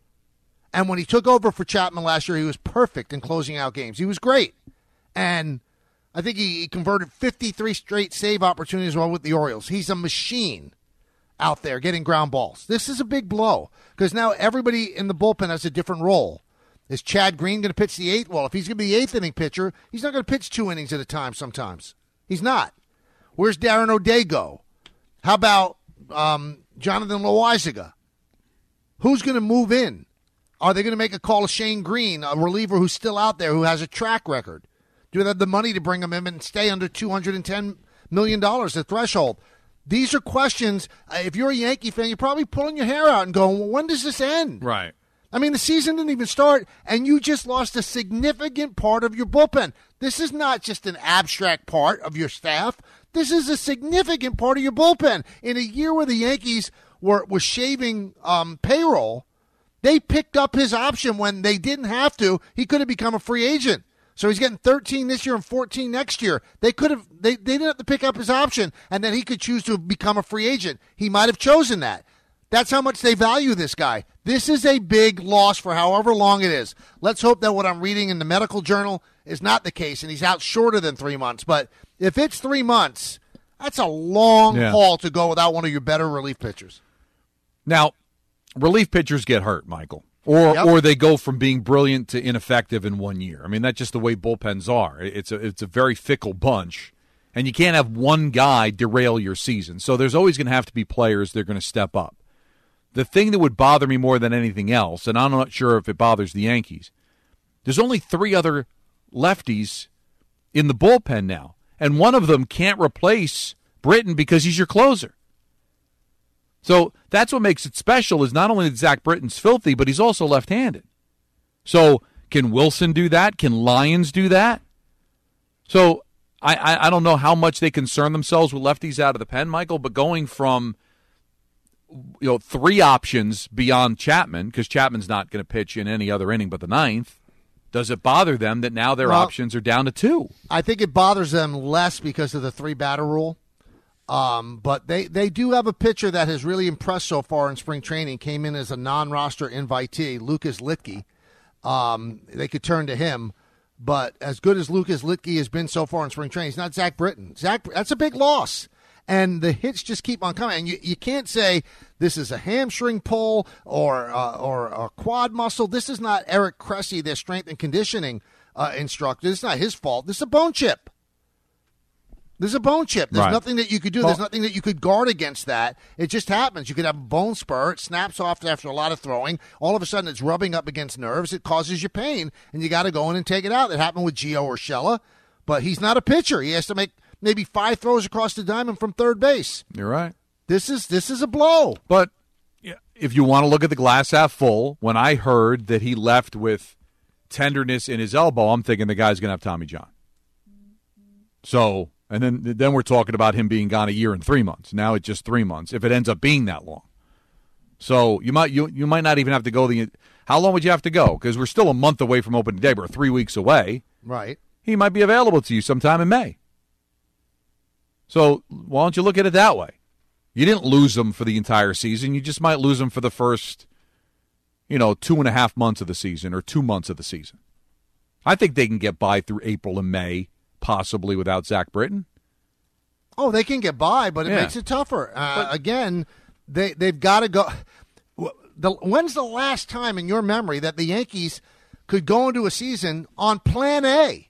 D: And when he took over for Chapman last year, he was perfect in closing out games. He was great. And I think he converted 53 straight save opportunities while with the Orioles. He's a machine out there getting ground balls. This is a big blow because now everybody in the bullpen has a different role. Is Chad Green going to pitch the eighth? Well, if he's going to be the eighth inning pitcher, he's not going to pitch 2 innings at a time sometimes. He's not. Where's Darren O'Day go? How about Jonathan Loaizaga? Who's going to move in? Are they going to make a call to Shane Green, a reliever who's still out there who has a track record? Do they have the money to bring him in and stay under $210 million, the threshold? These are questions. If you're a Yankee fan, you're probably pulling your hair out and going, well, when does this end?
F: Right.
D: I mean, the season didn't even start, and you just lost a significant part of your bullpen. This is not just an abstract part of your staff. This is a significant part of your bullpen. In a year where the Yankees were shaving payroll, they picked up his option when they didn't have to. He could have become a free agent. So he's getting 13 this year and 14 next year. They didn't have to pick up his option, and then he could choose to become a free agent. He might have chosen that. That's how much they value this guy. This is a big loss for however long it is. Let's hope that what I'm reading in the medical journal is not the case, and he's out shorter than 3 months. But if it's 3 months, that's a long haul to go without one of your better relief pitchers.
F: Now, relief pitchers get hurt, Michael. Or they go from being brilliant to ineffective in 1 year. I mean, that's just the way bullpens are. It's a very fickle bunch, and you can't have one guy derail your season. So there's always going to have to be players that are going to step up. The thing that would bother me more than anything else, and I'm not sure if it bothers the Yankees, there's only 3 other lefties in the bullpen now, and one of them can't replace Britton because he's your closer. So that's what makes it special is not only that Zach Britton's filthy, but he's also left-handed. So can Wilson do that? Can Lyons do that? So I don't know how much they concern themselves with lefties out of the pen, Michael, but going from 3 options beyond Chapman, because Chapman's not going to pitch in any other inning but the 9th, does it bother them that now their options are down to 2? I
D: think it bothers them less because of the 3-batter rule. But they do have a pitcher that has really impressed so far in spring training. Came in as a non-roster invitee, Lucas Litke. They could turn to him. But as good as Lucas Litke has been so far in spring training, he's not Zach Britton. That's a big loss. And the hits just keep on coming. And you can't say this is a hamstring pull or a quad muscle. This is not Eric Cressy, their strength and conditioning instructor. It's not his fault. This is a bone chip. There's a bone chip. There's nothing that you could do. There's nothing that you could guard against that. It just happens. You could have a bone spur. It snaps off after a lot of throwing. All of a sudden, it's rubbing up against nerves. It causes you pain, and you got to go in and take it out. It happened with Gio Urshela, but he's not a pitcher. He has to make maybe 5 throws across the diamond from third base.
F: You're right.
D: This is a blow.
F: But if you want to look at the glass half full, when I heard that he left with tenderness in his elbow, I'm thinking the guy's going to have Tommy John. So... And then we're talking about him being gone 1 year and 3 months. Now it's just 3 months, if it ends up being that long. So you might not even have to go how long would you have to go? Because we're still a month away from opening day. We're 3 weeks away.
D: Right.
F: He might be available to you sometime in May. So why don't you look at it that way? You didn't lose him for the entire season. You just might lose him for the first, 2.5 months of the season or 2 months of the season. I think they can get by through April and May. Possibly without Zach Britton.
D: Oh, they can get by, but it makes it tougher. Again, they've got to go. When's the last time in your memory that the Yankees could go into a season on Plan A?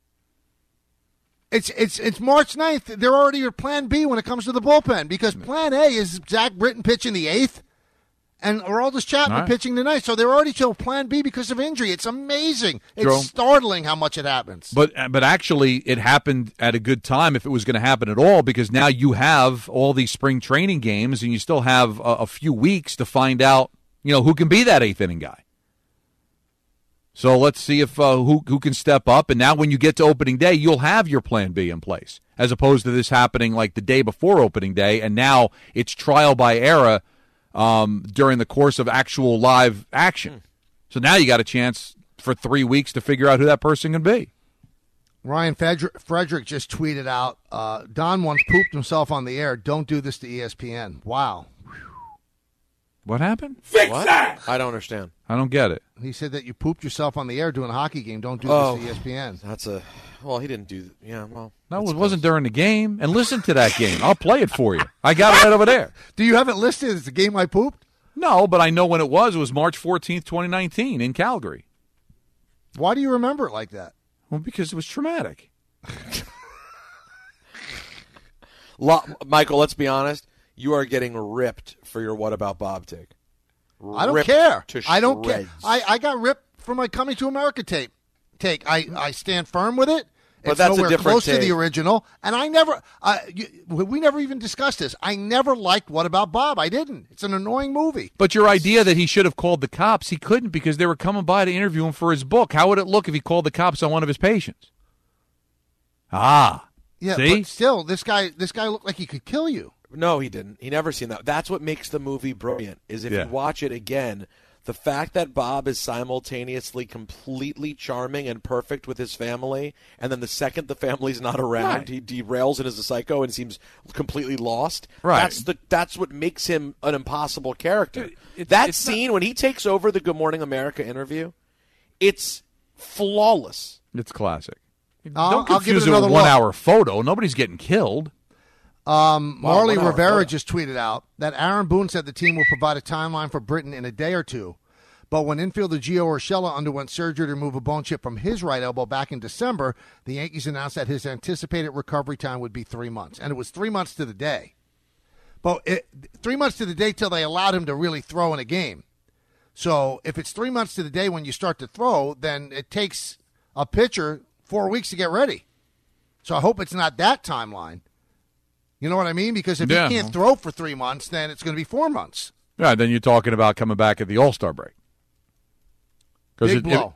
D: It's March 9th. They're already at Plan B when it comes to the bullpen because Plan A is Zach Britton pitching the 8th and Aroldis Chapman pitching tonight. So they're already till Plan B because of injury. It's amazing. It's startling how much it happens.
F: But actually, it happened at a good time if it was going to happen at all because now you have all these spring training games and you still have a few weeks to find out, who can be that 8th inning guy. So let's see if who can step up. And now when you get to opening day, you'll have your plan B in place, as opposed to this happening like the day before opening day, and now it's trial by error during the course of actual live action. So now you got a chance for 3 weeks to figure out who that person can be.
D: Ryan Frederick just tweeted out, Don once pooped himself on the air. Don't do this to ESPN. Wow.
F: What happened?
E: Fix that! I don't understand.
F: I don't get it.
D: He said that you pooped yourself on the air doing a hockey game. Don't do this to ESPN.
E: Well, he didn't do – yeah, well.
F: No, it wasn't during the game. And listen to that game. I'll play it for you. I got it right over there.
D: Do you have it listed as the game I pooped?
F: No, but I know when it was. It was March 14th, 2019 in Calgary.
D: Why do you remember it like that?
F: Well, because it was traumatic.
E: Michael, let's be honest. You are getting ripped for your What About Bob take.
D: I don't care. I don't care. I got ripped for my Coming to America take. I stand firm with it.
E: But
D: it's
E: that's
D: nowhere
E: a different
D: close
E: take.
D: to the original. And I never we never even discussed this. I never liked What About Bob. I didn't. It's an annoying movie.
F: But your idea that he should have called the cops, he couldn't because they were coming by to interview him for his book. How would it look if he called the cops on one of his patients?
D: Yeah,
F: see?
D: But still, this guy looked like he could kill you.
E: No, he didn't. He never seen that. That's what makes the movie brilliant, is if you watch it again, the fact that Bob is simultaneously completely charming and perfect with his family, and then the second the family's not around, he derails and is a psycho and seems completely lost.
F: Right.
E: That's what makes him an impossible character. That scene, when he takes over the Good Morning America interview, it's flawless.
F: It's classic.
D: I'll
F: Don't confuse
D: give it
F: it with
D: another
F: a 1 hour photo. Nobody's getting killed.
D: Marley Rivera just tweeted out that Aaron Boone said the team will provide a timeline for Britton in a day or two. But when infielder Gio Urshela underwent surgery to remove a bone chip from his right elbow back in December, the Yankees announced that his anticipated recovery time would be 3 months. And it was 3 months to the day. But 3 months to the day till they allowed him to really throw in a game. So if it's 3 months to the day when you start to throw, then it takes a pitcher 4 weeks to get ready. So I hope it's not that timeline. You know what I mean? Because if you can't throw for 3 months, then it's going to be 4 months.
F: Yeah, then you're talking about coming back at the All-Star break.
D: Big blow.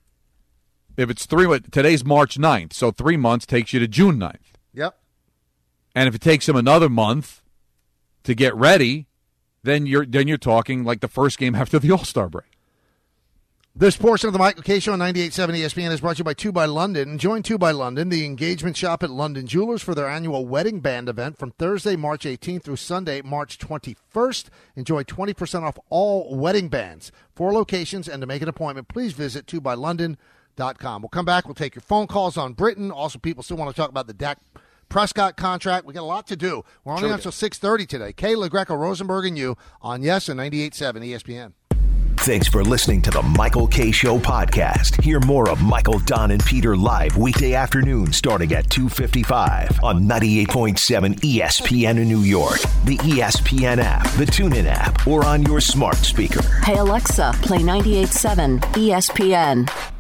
F: If it's today's March 9th, so 3 months takes you to June 9th.
D: Yep.
F: And if it takes him another month to get ready, then you're talking like the first game after the All-Star break.
D: This portion of the Michael Kay Show on 98.7 ESPN is brought to you by 2 by London. Join 2 by London, the engagement shop at London Jewelers, for their annual wedding band event from Thursday, March 18th through Sunday, March 21st. Enjoy 20% off all wedding bands. 4 locations, and to make an appointment, please visit 2bylondon.com. We'll come back. We'll take your phone calls on Britton. Also, people still want to talk about the Dak Prescott contract. We got a lot to do. We're only until 6:30 today. Kay, LaGreca, Rosenberg, and you on Yes and 98.7 ESPN.
A: Thanks for listening to the Michael Kay Show podcast. Hear more of Michael, Don, and Peter live weekday afternoon starting at 2:55 on 98.7 ESPN in New York, the ESPN app, the TuneIn app, or on your smart speaker.
B: Hey Alexa, play 98.7 ESPN.